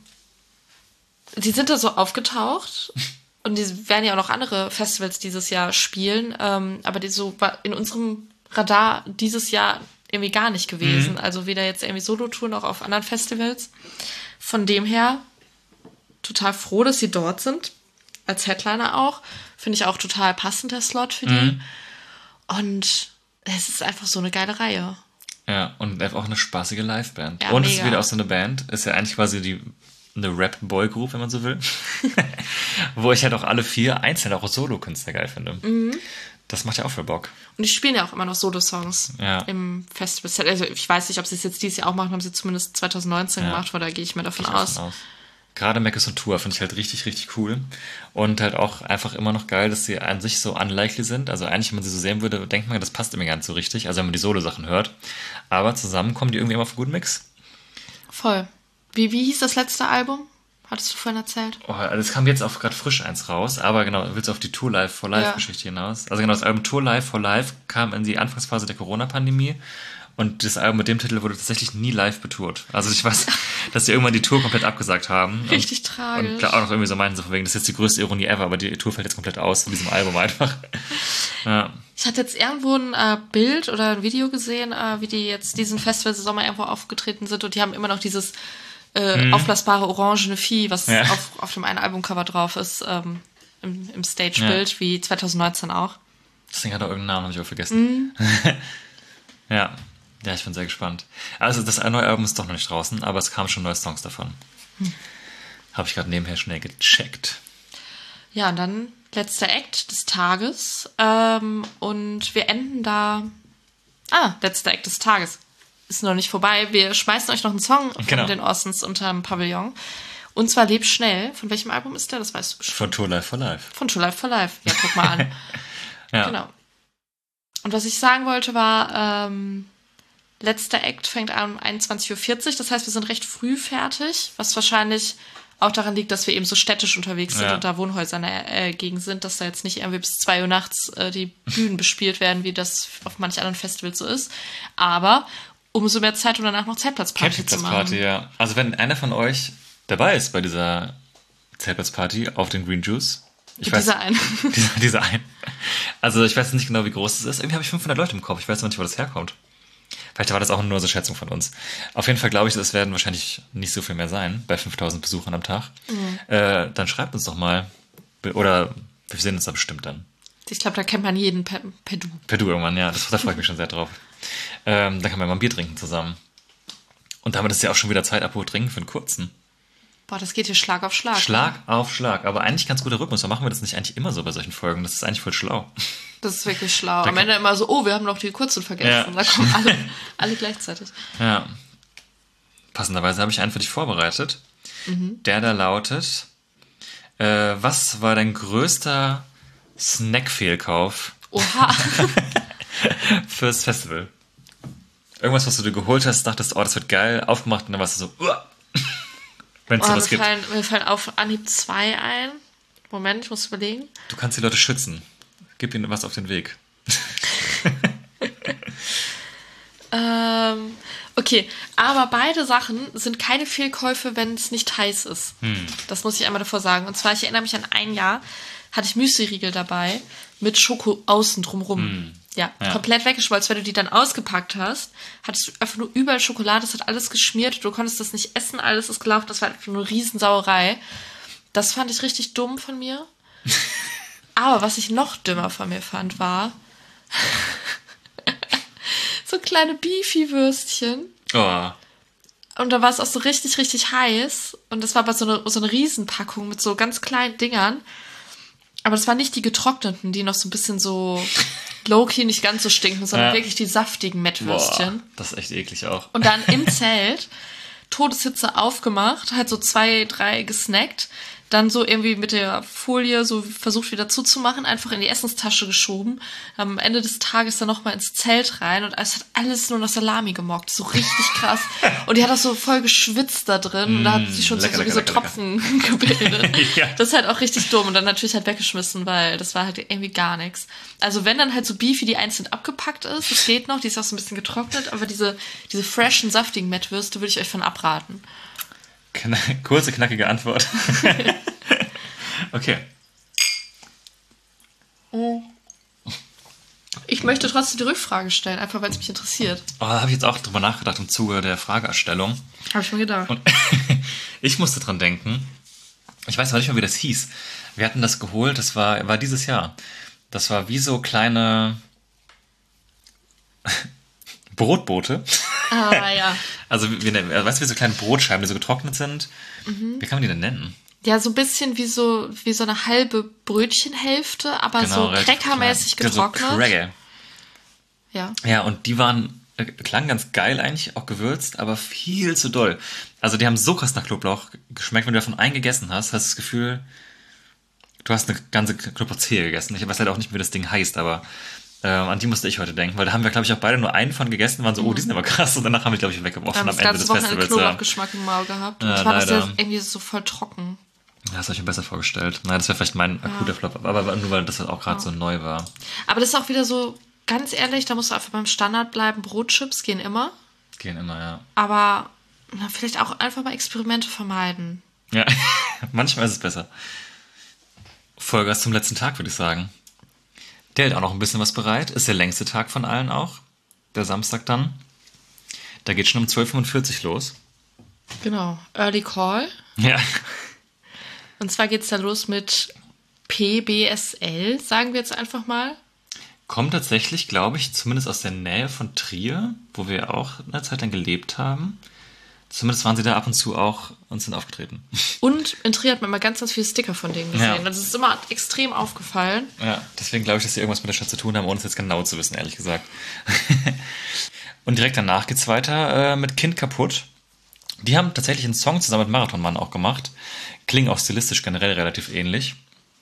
die sind da so aufgetaucht und die werden ja auch noch andere Festivals dieses Jahr spielen, ähm, aber die so war in unserem Radar dieses Jahr irgendwie gar nicht gewesen. Mhm. Also weder jetzt irgendwie Solo-Tour noch auf anderen Festivals. Von dem her total froh, dass sie dort sind. Als Headliner auch. Finde ich auch total passend, der Slot für die. Mhm. Und es ist einfach so eine geile Reihe. Ja, und auch eine spaßige Liveband. Ja, und mega. es ist wieder auch so eine Band. Ist ja eigentlich quasi die eine Rap-Boy-Group, wenn man so will. Wo ich halt auch alle vier einzeln auch Solo-Künstler geil finde. Mhm. Das macht ja auch für Bock. Und die spielen ja auch immer noch Solo-Songs ja. im Festival. Also ich weiß nicht, ob sie es jetzt dieses Jahr auch machen, haben sie zumindest zwanzig neunzehn ja. gemacht, weil da gehe ich mir davon ich aus. aus. Gerade Meckes und Tour finde ich halt richtig, richtig cool. Und halt auch einfach immer noch geil, dass sie an sich so unlikely sind. Also eigentlich, wenn man sie so sehen würde, denkt man, das passt immer gar nicht so richtig. Also wenn man die Solo-Sachen hört. Aber zusammen kommen die irgendwie immer auf einen guten Mix. Voll. Wie, wie hieß das letzte Album? Hattest du vorhin erzählt? Oh, also es kam jetzt auch gerade frisch eins raus, aber genau, willst du auf die Tour Live for Life ja. Geschichte hinaus? Also genau, das Album Tour Live for Life kam in die Anfangsphase der Corona-Pandemie und das Album mit dem Titel wurde tatsächlich nie live betourt. Also ich weiß, dass sie irgendwann die Tour komplett abgesagt haben. Richtig und, tragisch. Und klar auch noch irgendwie so meinen, so von wegen, das ist jetzt die größte Ironie ever, aber die Tour fällt jetzt komplett aus von diesem Album einfach. Ja. Ich hatte jetzt irgendwo ein äh, Bild oder ein Video gesehen, äh, wie die jetzt diesen Festival-Sommer irgendwo aufgetreten sind und die haben immer noch dieses Äh, mhm. aufblasbare orangene Vieh, was ja. auf, auf dem einen Albumcover drauf ist, ähm, im, im Stagebild, ja. wie zwanzig neunzehn auch. Das Ding hat auch irgendeinen Namen, habe ich auch vergessen. Mhm. ja. Ja, ich bin sehr gespannt. Also das neue Album ist doch noch nicht draußen, aber es kamen schon neue Songs davon. Hm. Habe ich gerade nebenher schnell gecheckt. Ja, und dann letzter Act des Tages. Ähm, und wir enden da... Ah, letzter Act des Tages. Ist noch nicht vorbei. Wir schmeißen euch noch einen Song von genau. den Orsons unterm Pavillon. Und zwar Leb schnell. Von welchem Album ist der? Das weißt du bestimmt. Von Tour Life for Life. Von Tour Life for Life. Ja, guck mal an. ja. Genau. Und was ich sagen wollte war, ähm, letzter Act fängt an um einundzwanzig Uhr vierzig. Das heißt, wir sind recht früh fertig, was wahrscheinlich auch daran liegt, dass wir eben so städtisch unterwegs sind ja. und da Wohnhäuser in der äh, Gegend sind, dass da jetzt nicht irgendwie bis zwei Uhr nachts äh, die Bühnen bespielt werden, wie das auf manch anderen Festivals so ist. Aber umso mehr Zeit, um danach noch Zeltplatzparty zu machen. Zeltplatzparty, ja. Also wenn einer von euch dabei ist bei dieser Zeltplatzparty auf den Green Juice. Ich dieser weiß, ein. dieser, dieser ein. Also ich weiß nicht genau, wie groß es ist. Irgendwie habe ich fünfhundert Leute im Kopf. Ich weiß noch nicht, wo das herkommt. Vielleicht war das auch nur so eine Schätzung von uns. Auf jeden Fall glaube ich, es werden wahrscheinlich nicht so viel mehr sein bei fünftausend Besuchern am Tag. Mhm. Äh, dann schreibt uns doch mal. Oder wir sehen uns da bestimmt dann. Ich glaube, da kennt man jeden per, per Du. Per Du irgendwann, ja. Das, da freue ich mich schon sehr drauf. Ähm, da kann man mal ein Bier trinken zusammen. Und damit ist ja auch schon wieder Zeit, apropos trinken für einen kurzen. Boah, das geht hier Schlag auf Schlag. Schlag ne? auf Schlag. Aber eigentlich ganz guter Rhythmus. Warum machen wir das nicht eigentlich immer so bei solchen Folgen? Das ist eigentlich voll schlau. Das ist wirklich schlau. Da Am Ende immer so, oh, wir haben noch die kurzen vergessen. Ja. Da kommen alle, alle gleichzeitig. Ja. Passenderweise habe ich einen für dich vorbereitet. Mhm. Der da lautet, äh, was war dein größter Snack-Fehlkauf Oha. fürs Festival? Irgendwas, was du dir geholt hast, dachtest, oh, das wird geil, aufgemacht und dann warst du so, uh, wenn es oh, sowas mir gibt. Fallen, mir fallen auf Anhieb zwei ein. Moment, ich muss überlegen. Du kannst die Leute schützen. Gib ihnen was auf den Weg. Ähm, okay, aber beide Sachen sind keine Fehlkäufe, wenn es nicht heiß ist. Hm. Das muss ich einmal davor sagen. Und zwar, ich erinnere mich an ein Jahr, hatte ich Müsli-Riegel dabei mit Schoko außen drumrum. Hm. Ja, Ja. komplett weggeschmolzen. Wenn du die dann ausgepackt hast, hattest du einfach nur überall Schokolade, es hat alles geschmiert, du konntest das nicht essen, alles ist gelaufen, das war einfach nur eine Riesensauerei. Das fand ich richtig dumm von mir. Aber was ich noch dümmer von mir fand, war so kleine Beefy-Würstchen. Oh. Und da war es auch so richtig, richtig heiß. Und das war aber so eine, so eine Riesenpackung mit so ganz kleinen Dingern. Aber das waren nicht die getrockneten, die noch so ein bisschen so low-key nicht ganz so stinken, sondern Ja. wirklich die saftigen Mettwürstchen. Boah, das ist echt eklig auch. Und dann im Zelt Todeshitze aufgemacht, halt so zwei, drei gesnackt, dann so irgendwie mit der Folie so versucht wieder zuzumachen, einfach in die Essenstasche geschoben, am Ende des Tages dann nochmal ins Zelt rein und es hat alles nur noch Salami gemockt, so richtig krass. Und die hat auch so voll geschwitzt da drin und da hat sie schon lecker, so, lecker, so lecker, Tropfen gebildet. Ja. Das ist halt auch richtig dumm und dann natürlich halt weggeschmissen, weil das war halt irgendwie gar nichts. Also wenn dann halt so Beefy, die einzeln abgepackt ist, das geht noch, die ist auch so ein bisschen getrocknet, aber diese, diese freshen, saftigen Mettwürste würde ich euch von abraten. Kna- Kurze, knackige Antwort. Okay. Ich möchte trotzdem die Rückfrage stellen, einfach weil es mich interessiert. Oh, da habe ich jetzt auch drüber nachgedacht im Zuge der Frageerstellung. Habe ich mir gedacht. Und ich musste dran denken. Ich weiß aber nicht mehr, wie das hieß. Wir hatten das geholt, das war, war dieses Jahr. Das war wie so kleine Brotboote. Ah, ja. Also, wie, wie, weißt du, wie so kleine Brotscheiben, die so getrocknet sind? Wie kann man die denn nennen? Ja, so ein bisschen wie so, wie so eine halbe Brötchenhälfte, aber so relativ crackermäßig klein. getrocknet. So Cracker. Ja. Ja, und die waren, äh, klangen ganz geil eigentlich, auch gewürzt, aber viel zu doll. Also die haben so krass nach Knoblauch geschmeckt, wenn du davon einen gegessen hast, hast du das Gefühl, du hast eine ganze Knoblauchzehe gegessen. Ich weiß leider auch nicht, wie das Ding heißt, aber ähm, an die musste ich heute denken, weil da haben wir, glaube ich, auch beide nur einen von gegessen, waren so, oh, die sind aber krass, und danach haben wir, glaube ich, weggeworfen Wir haben am das Ende ganze des Wochenende Festivals. Ja. Knoblauchgeschmack im Maul gehabt. Und Ja, ich fand das leider. ja irgendwie so voll trocken. Ja, das habe ich mir besser vorgestellt. Nein, das wäre vielleicht mein akuter Flop, aber nur weil das halt auch gerade so neu war. Aber das ist auch wieder so, ganz ehrlich, da musst du einfach beim Standard bleiben. Brotchips gehen immer. Gehen immer, ja. Aber na, vielleicht auch einfach mal Experimente vermeiden. Ja, manchmal ist es besser. Vollgas zum letzten Tag, würde ich sagen. Der hält auch noch ein bisschen was bereit. Ist der längste Tag von allen auch. Der Samstag dann. Da geht schon um zwölf Uhr fünfundvierzig los. Genau. Early Call. Ja. Und zwar geht's da los mit P B S L, sagen wir jetzt einfach mal. Kommt tatsächlich, glaube ich, zumindest aus der Nähe von Trier, wo wir auch eine Zeit lang gelebt haben. Zumindest waren sie da ab und zu auch und sind aufgetreten. Und in Trier hat man immer ganz, ganz viele Sticker von denen gesehen. Ja. Das ist immer extrem aufgefallen. Ja, deswegen glaube ich, dass sie irgendwas mit der Stadt zu tun haben, ohne es jetzt genau zu wissen, ehrlich gesagt. Und direkt danach geht's weiter äh, mit Kind kaputt. Die haben tatsächlich einen Song zusammen mit Marathonmann auch gemacht. Klingen auch stilistisch generell relativ ähnlich.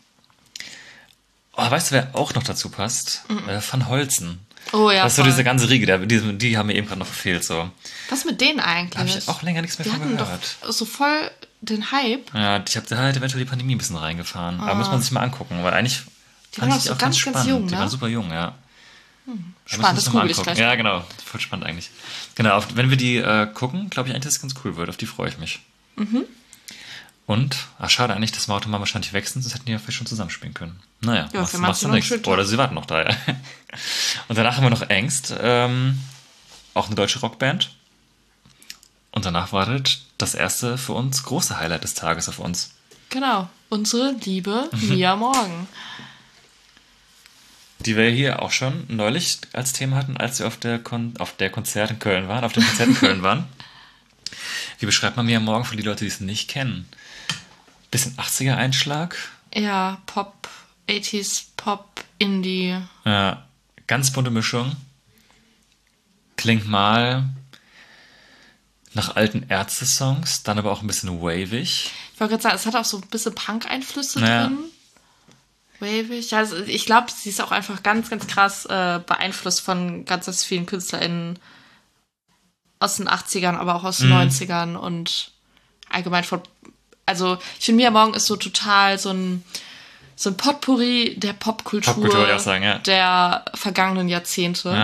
Oh, weißt du, wer auch noch dazu passt? Mhm. Äh, Van Holzen. Oh ja, Das ist so voll. diese ganze Riege, die, die haben mir eben gerade noch verfehlt. So. Was mit denen eigentlich? Da habe ich auch länger nichts mehr Die von hatten gehört. doch so voll den Hype. Ja, ich habe da halt eventuell die Pandemie ein bisschen reingefahren. Aber muss man sich mal angucken, weil eigentlich Die fand waren ich auch so auch ganz, ganz jung, Die ne? waren super jung, ja. Da müssen wir Spannend, uns das mal google ich angucken. gleich. Ja, genau. Voll spannend eigentlich. Genau, auf, wenn wir die äh, gucken, glaube ich eigentlich, dass es ganz cool wird. Auf die freue ich mich. Mhm. Und, ach schade eigentlich, dass Mauto mal wahrscheinlich wechseln, sonst hätten die ja vielleicht schon zusammenspielen können. Naja, Ja, machst, für machst manche du noch nichts. einen schönen Oder sie warten noch da, ja. Und danach haben wir noch Angst, ähm, auch eine deutsche Rockband. Und danach wartet das erste für uns große Highlight des Tages auf uns. Genau. Unsere liebe Mia Morgan. Die wir hier auch schon neulich als Thema hatten, als wir auf der, Kon- auf der Konzert in Köln waren, auf dem Konzert in Köln waren. Wie beschreibt man Mia Morgan für die Leute, die es nicht kennen? Bisschen achtziger-Einschlag. Ja, Pop, achtziger Pop, Indie. Ja, ganz bunte Mischung. Klingt mal nach alten Ärzte-Songs, dann aber auch ein bisschen wavig. Ich wollte gerade sagen, es hat auch so ein bisschen Punk-Einflüsse Ja. drin. Wavig. Ja, also ich glaube, sie ist auch einfach ganz, ganz krass äh, beeinflusst von ganz, ganz vielen KünstlerInnen aus den achtzigern, aber auch aus den Mhm. neunzigern und allgemein von. Also, ich finde, Mia Morgan ist so total so ein, so ein Potpourri der Popkultur, Popkultur, würde ich auch sagen, ja. der vergangenen Jahrzehnte. Ja.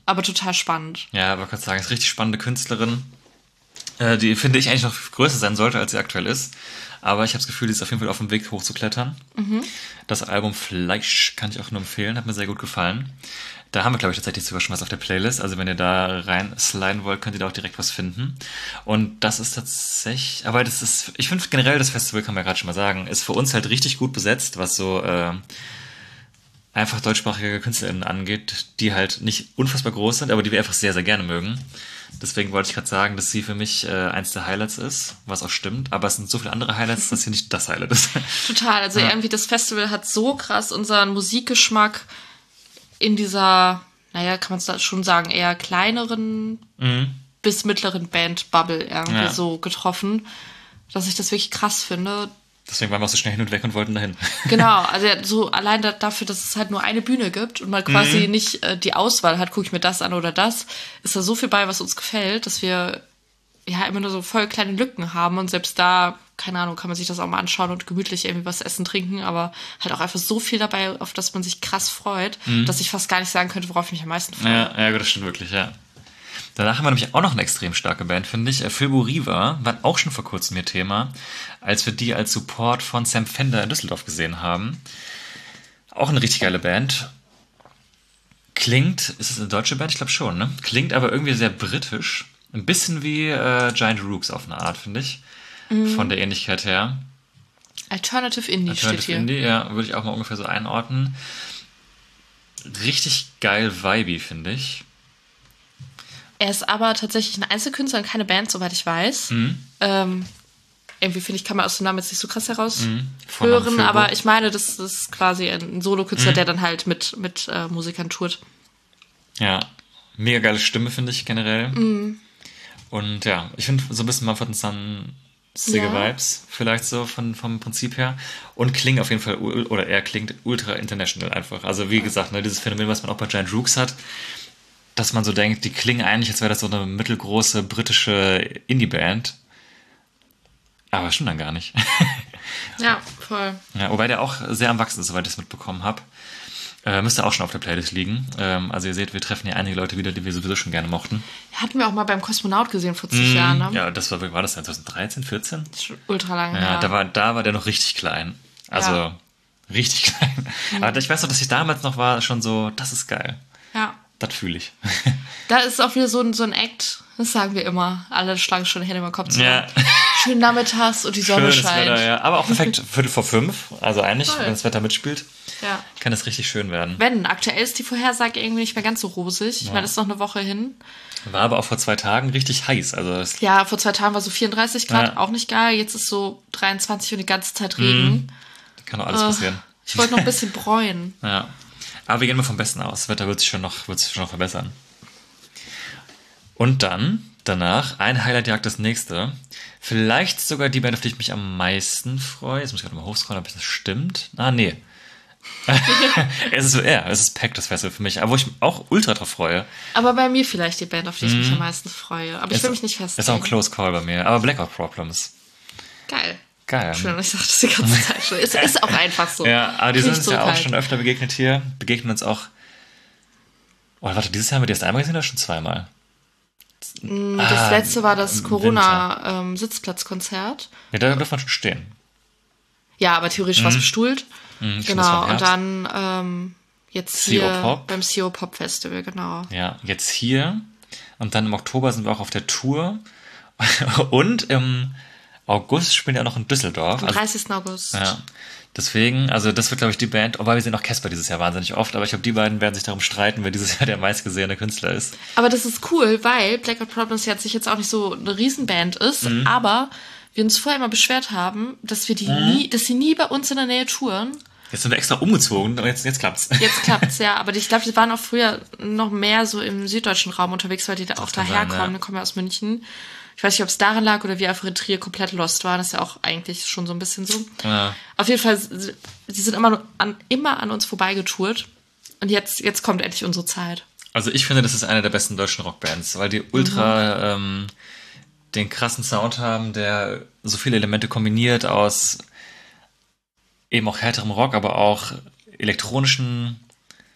aber total spannend. Ja, aber kurz sagen, ist richtig spannende Künstlerin, äh, die finde ich eigentlich noch größer sein sollte, als sie aktuell ist. Aber ich habe das Gefühl, die ist auf jeden Fall auf dem Weg hochzuklettern. Mhm. Das Album Fleisch kann ich auch nur empfehlen, hat mir sehr gut gefallen. Da haben wir, glaube ich, tatsächlich sogar schon was auf der Playlist. Also wenn ihr da rein sliden wollt, könnt ihr da auch direkt was finden. Und das ist tatsächlich, aber das ist, ich finde generell, das Festival, kann man ja gerade schon mal sagen, ist für uns halt richtig gut besetzt, was so äh, einfach deutschsprachige KünstlerInnen angeht, die halt nicht unfassbar groß sind, aber die wir einfach sehr, sehr gerne mögen. Deswegen wollte ich gerade sagen, dass sie für mich äh, eins der Highlights ist, was auch stimmt. Aber es sind so viele andere Highlights, dass sie nicht das Highlight ist. Total, also ja. irgendwie das Festival hat so krass unseren Musikgeschmack in dieser, naja, kann man es schon sagen, eher kleineren mhm. bis mittleren Band-Bubble irgendwie ja. so getroffen, dass ich das wirklich krass finde. Deswegen waren wir auch so schnell hin und weg und wollten dahin. Genau, also so allein da, dafür, dass es halt nur eine Bühne gibt und man quasi mhm. nicht äh, die Auswahl hat, gucke ich mir das an oder das, ist da so viel bei, was uns gefällt, dass wir ja immer nur so voll kleine Lücken haben und selbst da, keine Ahnung, kann man sich das auch mal anschauen und gemütlich irgendwie was essen, trinken, aber halt auch einfach so viel dabei, auf das man sich krass freut, mhm. dass ich fast gar nicht sagen könnte, worauf ich mich am meisten freue. Ja, ja, das stimmt wirklich, ja. Danach haben wir nämlich auch noch eine extrem starke Band, finde ich. Filbo Riva war auch schon vor kurzem ihr Thema, als wir die als Support von Sam Fender in Düsseldorf gesehen haben. Auch eine richtig geile Band. Klingt, ist es eine deutsche Band? Ich glaube schon, ne? Klingt aber irgendwie sehr britisch. Ein bisschen wie äh, Giant Rooks auf eine Art, finde ich. Mhm. Von der Ähnlichkeit her. Alternative Indie Alternative steht hier. Indie, ja, würde ich auch mal ungefähr so einordnen. Richtig geil vibey, finde ich. Er ist aber tatsächlich ein Einzelkünstler und keine Band, soweit ich weiß. Mhm. Ähm, irgendwie, finde ich, kann man aus dem Namen jetzt nicht so krass heraus mhm. hören, aber ich meine, das ist quasi ein Solokünstler, mhm. der dann halt mit, mit äh, Musikern tourt. Ja, mega geile Stimme, finde ich generell. Mhm. Und ja, ich finde so ein bisschen Mumford and Son Sigge ja. Vibes, vielleicht so von, vom Prinzip her. Und klingt auf jeden Fall, oder er klingt ultra international einfach. Also wie gesagt, ne, dieses Phänomen, was man auch bei Giant Rooks hat, dass man so denkt, die klingen eigentlich, als wäre das so eine mittelgroße britische Indie-Band. Aber stimmt dann gar nicht. Ja, voll. Ja, wobei der auch sehr am Wachsen ist, soweit ich es mitbekommen habe. Äh, müsste auch schon auf der Playlist liegen. Ähm, also ihr seht, wir treffen hier einige Leute wieder, die wir sowieso schon gerne mochten. Hatten wir auch mal beim Kosmonaut gesehen vor zig mmh, Jahren. Ne? Ja, das war, war das dann zwanzig dreizehn, vierzehn? Das ist schon ultra lange ja, her. Da war, da war der noch richtig klein. Also ja. richtig klein. Mhm. Aber ich weiß noch, dass ich damals noch war, schon so, das ist geil. Ja. Das fühle ich. Da ist auch wieder so ein, so ein Act, das sagen wir immer. Alle schlagen schon Hände über den Kopf zu. Ja. Schön nachmittags und die Sonne Schönes scheint. Wetter, ja. Aber auch perfekt Viertel vor fünf. Also eigentlich, Voll. wenn das Wetter mitspielt, ja. kann das richtig schön werden. Wenn, aktuell ist die Vorhersage irgendwie nicht mehr ganz so rosig. Ich ja. meine, es ist noch eine Woche hin. War aber auch vor zwei Tagen richtig heiß. Also das ja, vor zwei Tagen war so vierunddreißig Grad, ja. auch nicht geil. Jetzt ist so dreiundzwanzig und die ganze Zeit Regen. Mhm. Kann doch alles uh, passieren. Ich wollte noch ein bisschen bräunen. Ja. Aber wir gehen mal vom Besten aus. Das Wetter wird sich schon noch, wird sich schon noch verbessern. Und dann, danach, ein Highlight jagt das nächste. Vielleicht sogar die Band, auf die ich mich am meisten freue. Jetzt muss ich gerade mal hochscrollen, ob das stimmt. Ah, nee. es ist so, ja, es ist Pack, das Festival für mich. Aber wo ich mich auch ultra drauf freue. Aber bei mir vielleicht die Band, auf die ich mm. mich am meisten freue. Aber ich ist, will mich nicht festlegen. Ist auch ein Close Call bei mir. Aber Blackout Problems. Geil. Geil. Schön, ich sage das die ganze Zeit schon. Es ist auch einfach so. Ja, aber die sind uns so ja kalt. auch schon öfter begegnet hier. Begegnen uns auch. Oh, warte, dieses Jahr haben wir die erst einmal gesehen oder schon zweimal? Das ah, letzte war das Corona-Sitzplatzkonzert. Ähm, ja, da dürfen wir schon stehen. Ja, aber theoretisch mhm. war es bestuhlt. Mhm, genau, und dann ähm, jetzt C O hier Pop. beim C O Pop Festival, genau. Ja, jetzt hier. Und dann im Oktober sind wir auch auf der Tour. Und im August spielen wir auch noch in Düsseldorf. Am dreißigsten August. Ja. Deswegen, also das wird, glaube ich, die Band, wobei wir sehen auch Casper dieses Jahr wahnsinnig oft, aber ich glaube, die beiden werden sich darum streiten, wer dieses Jahr der meistgesehene Künstler ist. Aber das ist cool, weil Blackout Problems jetzt sich jetzt auch nicht so eine Riesenband ist, mhm. aber wir uns vorher immer beschwert haben, dass wir die mhm. nie, dass sie nie bei uns in der Nähe touren. Jetzt sind wir extra umgezogen, aber jetzt, jetzt klappt's. Jetzt klappt's, ja. Aber ich glaube, die waren auch früher noch mehr so im süddeutschen Raum unterwegs, weil die da auch daherkommen. Ja. Die kommen ja aus München. Ich weiß nicht, ob es daran lag oder wir einfach in Trier komplett lost waren. Das ist ja auch eigentlich schon so ein bisschen so. Ja. Auf jeden Fall, sie sind immer an, immer an uns vorbeigetourt. Und jetzt, jetzt kommt endlich unsere Zeit. Also ich finde, das ist eine der besten deutschen Rockbands, weil die ultra mhm. ähm, den krassen Sound haben, der so viele Elemente kombiniert aus eben auch härterem Rock, aber auch elektronischen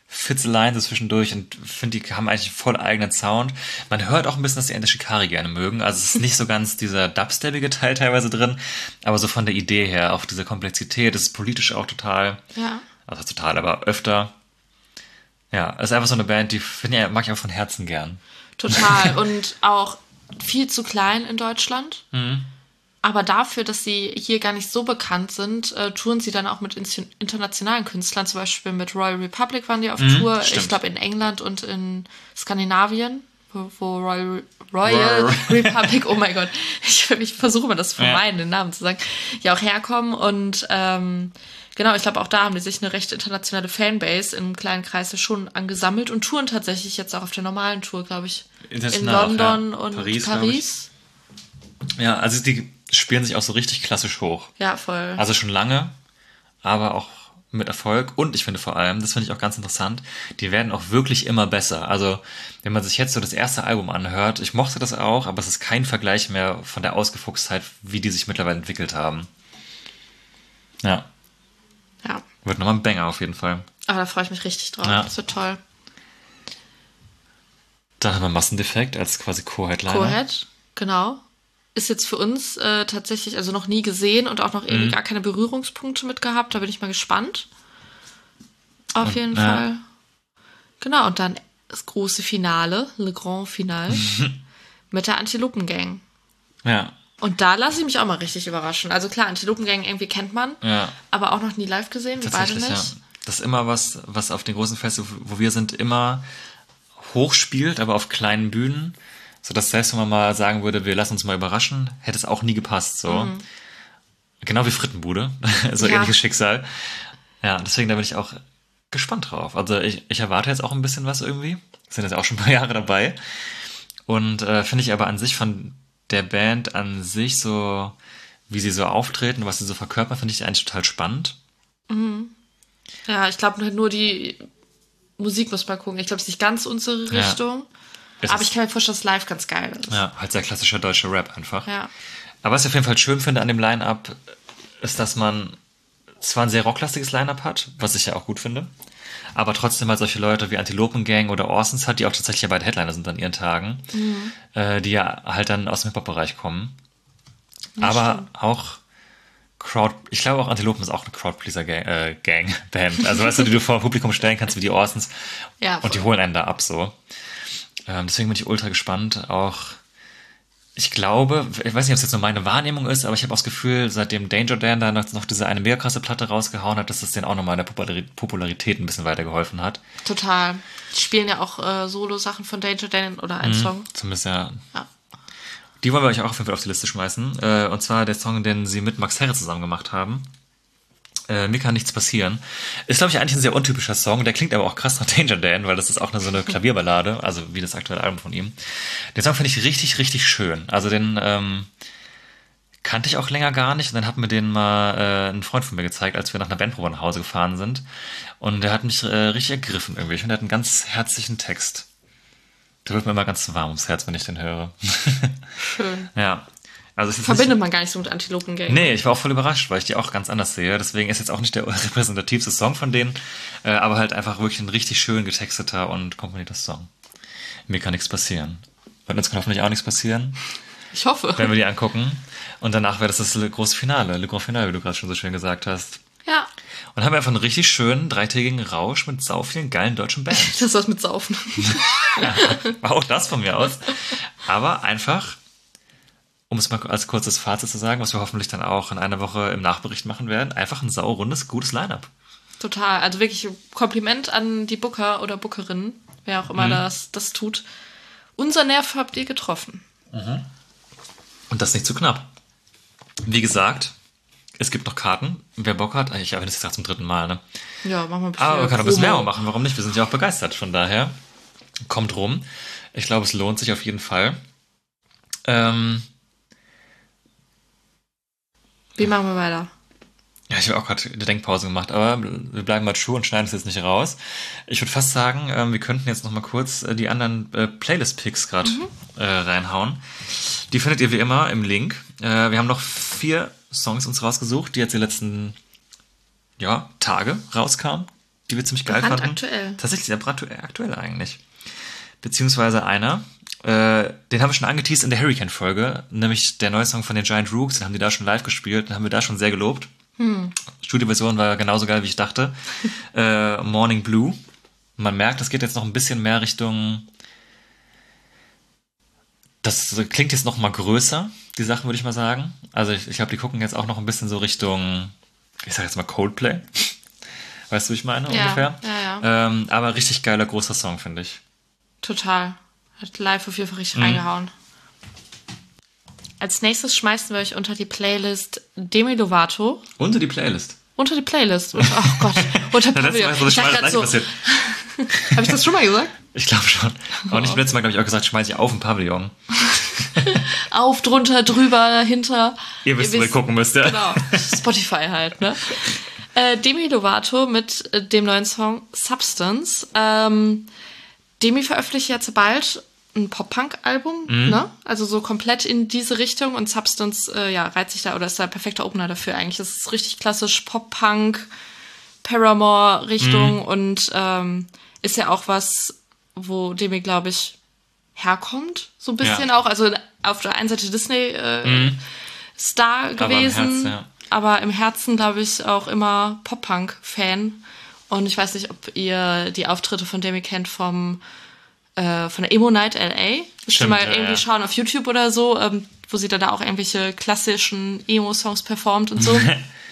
Fitzeleien so zwischendurch und finde, die haben eigentlich einen voll eigenen Sound. Man hört auch ein bisschen, dass die Ende Shikari gerne mögen. Also es ist nicht so ganz dieser dubsteppige Teil teilweise drin, aber so von der Idee her, auch diese Komplexität, das ist politisch auch total, Ja. also total, aber öfter. Ja, es ist einfach so eine Band, die finde ich, mag ich auch von Herzen gern. Total. Und auch viel zu klein in Deutschland. Mhm. Aber dafür, dass sie hier gar nicht so bekannt sind, äh, touren sie dann auch mit in- internationalen Künstlern. Zum Beispiel mit Royal Republic waren die auf Mhm, Tour. stimmt. Ich glaube in England und in Skandinavien, wo, wo Royal, Royal Republic, oh mein Gott, ich, ich versuche mal das zu vermeiden, ja. den Namen zu sagen, ja auch herkommen. Und ähm, genau, ich glaube auch da haben die sich eine recht internationale Fanbase im kleinen Kreis schon angesammelt und touren tatsächlich jetzt auch auf der normalen Tour, glaube ich, in International auch, London ja. und Paris, Paris. glaub ich. Ja, also die spielen sich auch so richtig klassisch hoch. Ja, voll. Also schon lange, aber auch mit Erfolg. Und ich finde vor allem, das finde ich auch ganz interessant, die werden auch wirklich immer besser. Also wenn man sich jetzt so das erste Album anhört, ich mochte das auch, aber es ist kein Vergleich mehr von der Ausgefuchstheit, wie die sich mittlerweile entwickelt haben. Ja, Ja, wird nochmal ein Banger auf jeden Fall. aber da freue ich mich richtig drauf. Ja. Das wird toll. Dann haben wir Massendefekt als quasi Co-Headliner. Co-Head, genau. Ist jetzt für uns äh, tatsächlich also noch nie gesehen und auch noch irgendwie Mhm. gar keine Berührungspunkte mit gehabt. Da bin ich mal gespannt. Auf Und, jeden ja. Fall. Genau, und dann das große Finale, Le Grand Finale, mit der Antilopen-Gang. Ja, Und da lasse ich mich auch mal richtig überraschen. Also klar, Antilopen-Gang irgendwie kennt man, ja. aber auch noch nie live gesehen, wir beide Tatsächlich, nicht. ja. Das ist immer was, was auf den großen Festivals, wo wir sind, immer hoch spielt, aber auf kleinen Bühnen. So dass selbst wenn man mal sagen würde, wir lassen uns mal überraschen, hätte es auch nie gepasst. So. Genau wie Frittenbude. So Ja. ähnliches Schicksal. Ja, deswegen da bin ich auch gespannt drauf. Also ich, ich erwarte jetzt auch ein bisschen was irgendwie. Sind jetzt auch schon ein paar Jahre dabei. Und äh, finde ich aber an sich von der Band an sich so, wie sie so auftreten, was sie so verkörpern, finde ich eigentlich total spannend. Ja, ich glaube nur die Musik muss man gucken. Ich glaube, es ist nicht ganz unsere Ja. Richtung. Es Aber ist- ich kann mir vorstellen, dass es live ganz geil ist. Ja, halt sehr klassischer deutscher Rap einfach. Ja. Aber was ich auf jeden Fall schön finde an dem Line-Up, ist, dass man zwar ein sehr rocklastiges Line-Up hat, was ich ja auch gut finde, aber trotzdem halt solche Leute wie Antilopen Gang oder Orsons hat, die auch tatsächlich ja beide Headliner sind an ihren Tagen, äh, die ja halt dann aus dem Hip-Hop-Bereich kommen. aber auch Crowd, ich glaube auch Antilopen ist auch eine Crowdpleaser-Gang, äh, Gang, Band. Also weißt du, die du vor Publikum stellen kannst wie die Orsons Ja, und die holen einen da ab so. Ähm, deswegen bin ich ultra gespannt. Auch, ich glaube, ich weiß nicht, ob es jetzt nur meine Wahrnehmung ist, aber ich habe auch das Gefühl, seitdem Danger Dan da noch, noch diese eine mega krasse Platte rausgehauen hat, dass es denen auch nochmal in der Populari- Popularität ein bisschen weitergeholfen hat. total. Die spielen ja auch äh, Solo-Sachen von Danger Dan oder einen Song. Zumindest ja. Ja. Die wollen wir euch auch auf jeden Fall auf die Liste schmeißen. Äh, und zwar der Song, den sie mit Max Herre zusammen gemacht haben. Äh, Mir kann nichts passieren. Ist, glaube ich, eigentlich ein sehr untypischer Song. Der klingt aber auch krass nach Danger Dan, weil das ist auch eine, so eine Klavierballade, also wie das aktuelle Album von ihm. Den Song finde ich richtig, richtig schön. Also den ähm, kannte ich auch länger gar nicht. Und dann hat mir den mal äh, ein Freund von mir gezeigt, als wir nach einer Bandprobe nach Hause gefahren sind. Und der hat mich äh, richtig ergriffen irgendwie. Ich finde, der hat einen ganz herzlichen Text. Da wird mir immer ganz warm ums Herz, wenn ich den höre. Schön. Ja. Also es ist Verbindet man gar nicht so mit Antilopen-Gang. Nee, ich war auch voll überrascht, weil ich die auch ganz anders sehe. Deswegen ist jetzt auch nicht der repräsentativste Song von denen, äh, aber halt einfach wirklich ein richtig schön getexteter und komponierter Song. Mir kann nichts passieren. Und uns kann hoffentlich auch nichts passieren, Ich hoffe. wenn wir die angucken. Und danach wäre das das große Finale, Le Grand Finale, wie du gerade schon so schön gesagt hast. Ja, Und haben wir einfach einen richtig schönen dreitägigen Rausch mit sau vielen geilen deutschen Bands. das ist was mit Saufen. Auch das von mir aus. Aber einfach, um es mal als kurzes Fazit zu sagen, was wir hoffentlich dann auch in einer Woche im Nachbericht machen werden, einfach ein saurundes, gutes Line-Up. Total. Also wirklich Kompliment an die Booker oder Bookerinnen, wer auch immer das, das tut. Unser Nerv habt ihr getroffen. Und das nicht zu knapp. Wie gesagt, es gibt noch Karten. Wer Bock hat, ich erwähne das jetzt auch zum dritten Mal, ne? Ja, machen wir ein bisschen. Aber man kann ein bisschen Promo. Werbung machen, warum nicht? Wir sind ja auch begeistert, von daher kommt rum. Ich glaube, es lohnt sich auf jeden Fall. Ähm, Wie machen wir weiter? ja, ich habe auch gerade eine Denkpause gemacht, aber wir bleiben mal true und schneiden es jetzt nicht raus. Ich würde fast sagen, ähm, wir könnten jetzt noch mal kurz äh, die anderen äh, Playlist-Picks gerade äh, reinhauen. Die findet ihr wie immer im Link. Äh, wir haben noch vier Songs uns rausgesucht, die jetzt die letzten ja, Tage rauskamen. die wir ziemlich geil fanden. Brandaktuell. Tatsächlich sehr brandaktuell eigentlich. Beziehungsweise einer, äh, den haben wir schon angeteased in der Hurricane-Folge, nämlich der neue Song von den Giant Rooks, den haben die da schon live gespielt, den haben wir da schon sehr gelobt. Hm. Studioversion war genauso geil, wie ich dachte. äh, Morning Blue. Man merkt, das geht jetzt noch ein bisschen mehr Richtung... Das klingt jetzt noch mal größer, die Sache, würde ich mal sagen. Also ich, ich glaube, die gucken jetzt auch noch ein bisschen so Richtung, ich sag jetzt mal Coldplay. Weißt du, wie ich meine, ja, ungefähr? Ja, ja. Ähm, aber richtig geiler, großer Song, finde ich. Total. Hat live auf jeden Fall richtig Mhm. reingehauen. Als nächstes schmeißen wir euch unter die Playlist Demi Lovato. Unter die Playlist. Unter die Playlist. Und, oh Gott. Unter Das letzte Mal ist so Ich das dachte grad so, passiert. habe ich das schon mal gesagt? Ich glaube schon. Aber nicht beim letzten Mal, glaube ich, auch gesagt, schmeiß ich auf den Pavillon. Auf, drunter, drüber, hinter. Ihr wisst, wo ihr gucken müsst, ja. Genau. Spotify halt, ne? Äh, Demi Lovato mit äh, dem neuen Song Substance. Ähm, Demi veröffentlicht jetzt bald ein Pop-Punk-Album, Mhm. ne? Also so komplett in diese Richtung und Substance, äh, ja, reiht sich da oder ist da ein perfekter Opener dafür eigentlich. Das ist richtig klassisch Pop-Punk, Paramore-Richtung Mhm. und ähm, ist ja auch was, wo Demi, glaube ich, herkommt, so ein bisschen Ja. auch. Also auf der einen Seite Disney äh, Mhm. Star Aber im gewesen, Herz, ja. aber im Herzen, glaube ich, auch immer Pop-Punk-Fan. Und ich weiß nicht, ob ihr die Auftritte von Demi kennt vom äh, von der Emo Night L A. Müsst ihr Stimmt, mal ja, irgendwie ja. schauen auf YouTube oder so, ähm, wo sie dann da auch irgendwelche klassischen Emo-Songs performt und so.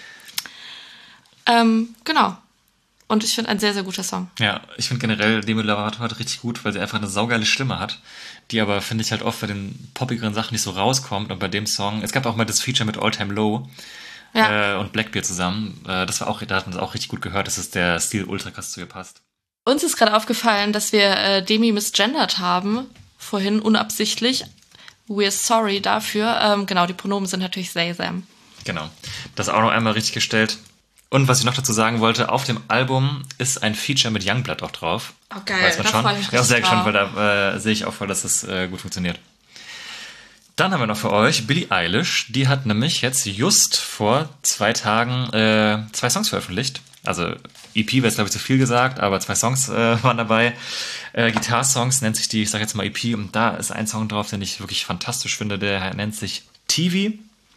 ähm, genau. Und ich finde ein sehr, sehr guter Song. Ja, ich finde generell Demi Lovato halt richtig gut, weil sie einfach eine saugeile Stimme hat, die aber, finde ich, halt oft bei den poppigeren Sachen nicht so rauskommt. Und bei dem Song, es gab auch mal das Feature mit All Time Low Ja. äh, und Blackbeard zusammen. Äh, das war auch, da hat man es auch richtig gut gehört, dass es der Stil ultra krass zu ihr passt. Uns ist gerade aufgefallen, dass wir äh, Demi misgendert haben, vorhin unabsichtlich. We're sorry dafür. Ähm, genau, die Pronomen sind natürlich they, them. Genau. Das auch noch einmal richtig gestellt. Und was ich noch dazu sagen wollte, auf dem Album ist ein Feature mit Youngblood auch drauf. Oh, geil. Weiß man Da schon. freu ich mich Ja, auch sehr richtig gespannt, drauf. weil da äh, sehe ich auch voll, dass es äh, gut funktioniert. Dann haben wir noch für euch Billie Eilish. Die hat nämlich jetzt just vor zwei Tagen äh, zwei Songs veröffentlicht. Also E P wäre jetzt, glaube ich, zu viel gesagt, aber zwei Songs äh, waren dabei. Äh, Gitar-Songs nennt sich die, ich sage jetzt mal E P. Und da ist ein Song drauf, den ich wirklich fantastisch finde. Der nennt sich T V.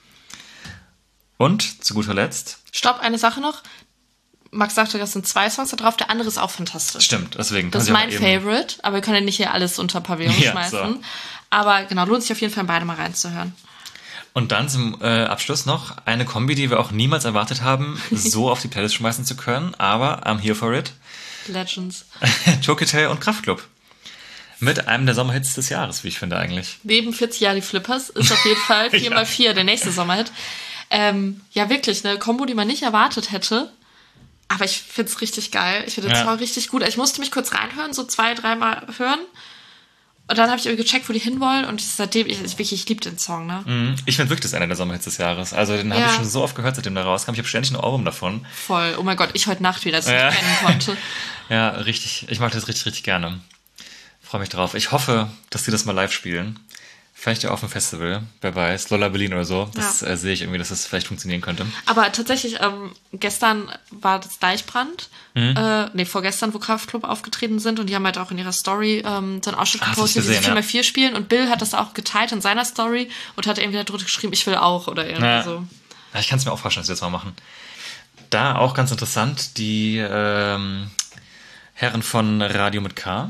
Und zu guter Letzt... Stopp, eine Sache noch. Max sagte, das sind zwei Songs da drauf, der andere ist auch fantastisch. Stimmt, deswegen. Das ist kann mein ich auch mal eben- Favorite, aber wir können ja nicht hier alles unter Pavillon Ja, schmeißen. so. Aber genau, lohnt sich auf jeden Fall beide mal reinzuhören. Und dann zum äh, Abschluss noch eine Kombi, die wir auch niemals erwartet haben, so auf die Playlist schmeißen zu können, aber I'm here for it. Legends. Tokyo Hotel und Kraftklub. Mit einem der Sommerhits des Jahres, wie ich finde eigentlich. Neben vierzig Jahre die Flippers ist auf jeden Fall vier mal vier der nächste Sommerhit. Ähm, ja, wirklich, eine Kombo, die man nicht erwartet hätte. Aber ich find's richtig geil. Ich finde den Ja. Song richtig gut. Ich musste mich kurz reinhören, so zwei, dreimal hören. Und dann habe ich irgendwie gecheckt, wo die hinwollen. Und seitdem, ich, ich, wirklich, ich liebe den Song, ne? Mhm. Ich finde wirklich, das ist einer der Sommerhits des Jahres. Also den habe Ja. ich schon so oft gehört, seitdem der rauskam. Ich habe ständig ein Ohrwurm davon. Voll. Oh mein Gott, ich heute Nacht wieder, als ich Ja. nicht kennen konnte. Ja, richtig. Ich mag das richtig, richtig gerne. Freue mich drauf. Ich hoffe, dass die das mal live spielen. Vielleicht ja auf dem Festival, wer weiß, Lolla Berlin oder so. Das Ja. äh, sehe ich irgendwie, dass das vielleicht funktionieren könnte. Aber tatsächlich, ähm, gestern war das Deichbrand. Mhm. Äh, nee, vorgestern, wo Kraftklub aufgetreten sind. Und die haben halt auch in ihrer Story ähm, so einen Ausschnitt Ah, das hab ich gepostet, die gesehen, vier mal ja. vier spielen. Und Bill hat das auch geteilt in seiner Story und hat irgendwie darunter geschrieben, ich will auch oder irgendwie Ja. so. Ja, ich kann es mir auch vorstellen, dass wir das mal machen. Da auch ganz interessant, die ähm, Herren von Radio mit K,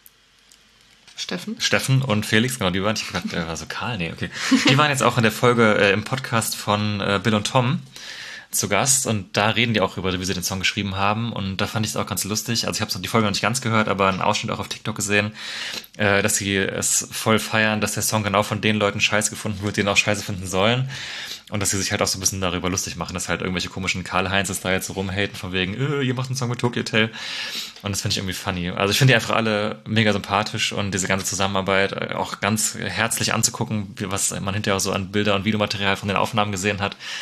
Steffen? Steffen und Felix, genau, die waren, ich hab gedacht, äh, war so Karl, nee, okay. Die waren jetzt auch in der Folge äh, im Podcast von äh, Bill und Tom zu Gast und da reden die auch über, wie sie den Song geschrieben haben und da fand ich es auch ganz lustig. Also ich habe die Folge noch nicht ganz gehört, aber einen Ausschnitt auch auf TikTok gesehen, äh, dass sie es voll feiern, dass der Song genau von den Leuten scheiße gefunden wird, die ihn auch scheiße finden sollen. Und dass sie sich halt auch so ein bisschen darüber lustig machen, dass halt irgendwelche komischen Karl-Heinzes da jetzt so rumhaten, von wegen, äh, ihr macht einen Song mit Tokyo Hotel. Und das finde ich irgendwie funny. Also ich finde die einfach alle mega sympathisch und diese ganze Zusammenarbeit äh, auch ganz herzlich anzugucken, wie, was man hinterher auch so an Bilder und Videomaterial von den Aufnahmen gesehen hat.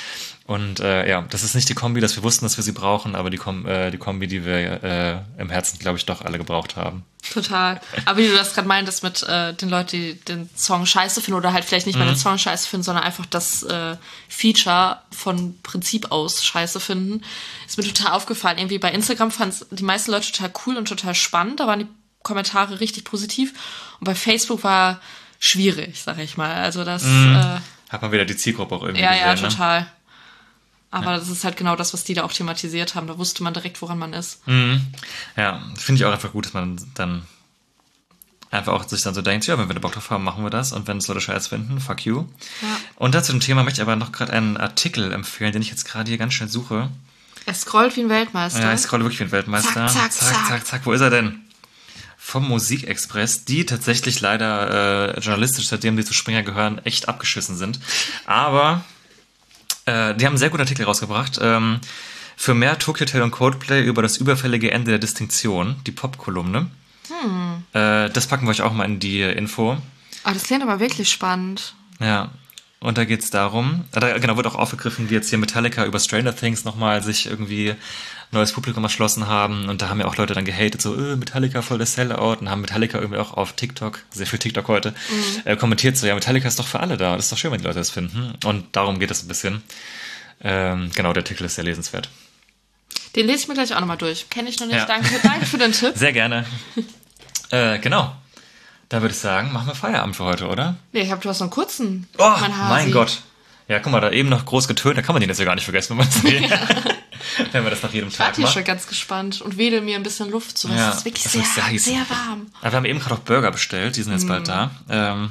Und äh, ja, das ist nicht die Kombi, dass wir wussten, dass wir sie brauchen, aber die, Kom äh, die Kombi, die wir äh, im Herzen, glaube ich, doch alle gebraucht haben. Total. Aber wie du das gerade meintest mit äh, den Leuten, die den Song scheiße finden oder halt vielleicht nicht mal Mhm. den Song scheiße finden, sondern einfach das äh, Feature von Prinzip aus scheiße finden, ist mir total aufgefallen. Irgendwie bei Instagram fanden es die meisten Leute total cool und total spannend. Da waren die Kommentare richtig positiv. Und bei Facebook war schwierig, sag ich mal. Also das... Mhm. Äh, Hat man wieder die Zielgruppe auch irgendwie ja, gesehen, ja, ne? total. Aber ja. Das ist halt genau das, was die da auch thematisiert haben. Da wusste man direkt, woran man ist. Mhm. Ja, finde ich auch einfach gut, dass man dann einfach auch sich dann so denkt, ja, wenn wir da Bock drauf haben, machen wir das. Und wenn es Leute scheiß finden, fuck you. Ja. Und dazu dem Thema möchte ich aber noch gerade einen Artikel empfehlen, den ich jetzt gerade hier ganz schnell suche. Er scrollt wie ein Weltmeister. Ja, ich scrolle wirklich wie ein Weltmeister. Zack, zack, zack, zack. zack, zack. Wo ist er denn? Vom Musikexpress, die tatsächlich leider äh, journalistisch, seitdem die zu Springer gehören, echt abgeschissen sind. Aber äh, die haben einen sehr guten Artikel rausgebracht. Ähm, für mehr Tokyo Hotel und Coldplay über das überfällige Ende der Distinktion, die Pop-Kolumne. Hm. Äh, das packen wir euch auch mal in die Info. Ah, das klingt aber wirklich spannend. Ja. Und da geht's darum, da genau wird auch aufgegriffen, wie jetzt hier Metallica über Stranger Things nochmal sich irgendwie neues Publikum erschlossen haben. Und da haben ja auch Leute dann gehatet, so, äh, Metallica voll der Sellout. Und haben Metallica irgendwie auch auf TikTok, sehr viel TikTok heute, mhm. äh, kommentiert so, ja, Metallica ist doch für alle da. Das ist doch schön, wenn die Leute das finden. Und darum geht es ein bisschen. Ähm, genau, der Artikel ist sehr lesenswert. Den lese ich mir gleich auch nochmal durch. Kenne ich noch nicht. Ja. Danke, für, danke für den Tipp. Sehr gerne. äh, genau. Da würde ich sagen, machen wir Feierabend für heute, oder? Nee, ich hab, du hast noch einen kurzen. Oh, mein, mein Gott. Ja, guck mal, da eben noch groß getönt, da kann man den jetzt ja gar nicht vergessen, wenn man es sieht. Ja. Wenn wir das nach jedem Ich Tag war hier machen. schon ganz gespannt und wedel mir ein bisschen Luft zu. Ja, Es ist wirklich das sehr, ist sehr heiß. sehr warm. Aber wir haben eben gerade auch Burger bestellt, die sind jetzt Mm. bald da. Ähm,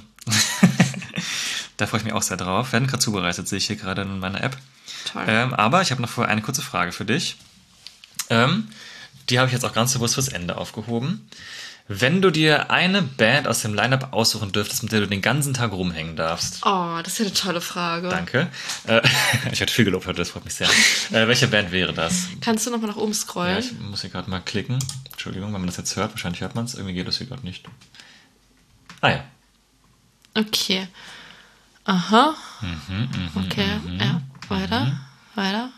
da freue ich mich auch sehr drauf. Werden gerade zubereitet, sehe ich hier gerade in meiner App. Toll. Ähm, aber ich habe noch vorher eine kurze Frage für dich. Ähm, die habe ich jetzt auch ganz bewusst fürs Ende aufgehoben. Wenn du dir eine Band aus dem Line-Up aussuchen dürftest, mit der du den ganzen Tag rumhängen darfst. Oh, das ist ja eine tolle Frage. Danke. Äh, ich werde viel gelobt heute, das freut mich sehr. Äh, welche Band wäre das? Kannst du nochmal nach oben scrollen? Ja, ich muss hier gerade mal klicken. Entschuldigung, wenn man das jetzt hört. Wahrscheinlich hört man es. Irgendwie geht das hier gerade nicht. Ah ja. Okay. Aha. Mhm, mh, Okay, mhm, ja. Weiter, mhm. weiter.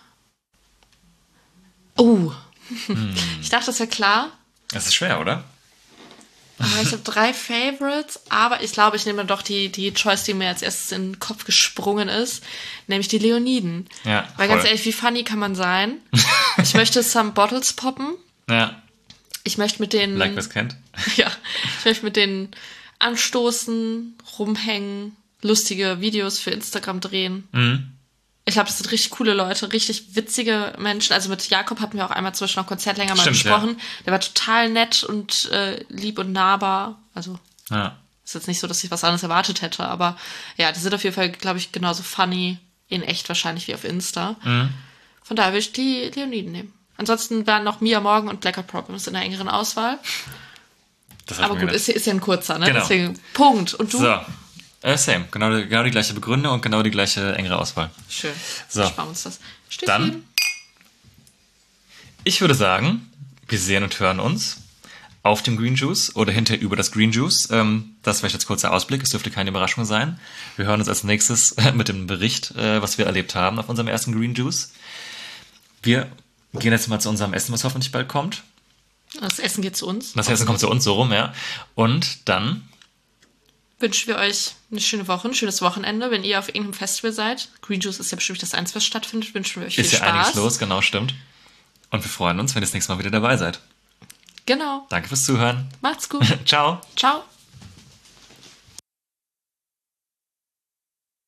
Oh. Mhm. Ich dachte, das wäre klar. Das ist schwer, oder? Aber ich habe drei Favorites, aber ich glaube, ich nehme doch die, die Choice, die mir als erstes in den Kopf gesprungen ist, nämlich die Leoniden. Ja, Weil voll. ganz ehrlich, wie funny kann man sein? Ich möchte Some Bottles poppen. Ja. Ich möchte mit denen... Like was kennt. Ja, ich möchte mit denen anstoßen, rumhängen, lustige Videos für Instagram drehen. Mhm. Ich glaube, das sind richtig coole Leute, richtig witzige Menschen. Also mit Jakob hatten wir auch einmal zwischen noch Konzert länger mal Stimmt, gesprochen. ja. Der war total nett und äh, lieb und nahbar. Also Ja. ist jetzt nicht so, dass ich was anderes erwartet hätte. Aber ja, die sind auf jeden Fall, glaube ich, genauso funny in echt wahrscheinlich wie auf Insta. Mhm. Von daher würde ich die Leoniden nehmen. Ansonsten wären noch Mia Morgan und Black Eyed Problems in der engeren Auswahl. Das hab ich Aber mir gut, gedacht. ist, ist ja ein kurzer, ne? Genau. Deswegen Punkt. Und du? So. Äh, same. Genau, die- genau die gleiche Begründung und genau die gleiche engere Auswahl. Schön. So. Dann sparen wir uns das. Stößchen. Dann, ich würde sagen, wir sehen und hören uns auf dem Green Juice oder hinterher über das Green Juice. Ähm, das vielleicht als kurzer Ausblick. Es dürfte keine Überraschung sein. Wir hören uns als nächstes mit dem Bericht, äh, was wir erlebt haben auf unserem ersten Green Juice. Wir gehen jetzt mal zu unserem Essen, was hoffentlich bald kommt. Das Essen geht zu uns. Das Essen kommt zu uns so rum, ja. Und dann Wünschen wir euch eine schöne Woche, ein schönes Wochenende. Wenn ihr auf irgendeinem Festival seid, Green Juice ist ja bestimmt das Einzige, was stattfindet, wünschen wir euch viel ist ja Spaß. einiges los, genau, stimmt. Und wir freuen uns, wenn ihr das nächste Mal wieder dabei seid. Genau. Danke fürs Zuhören. Macht's gut. Ciao. Ciao.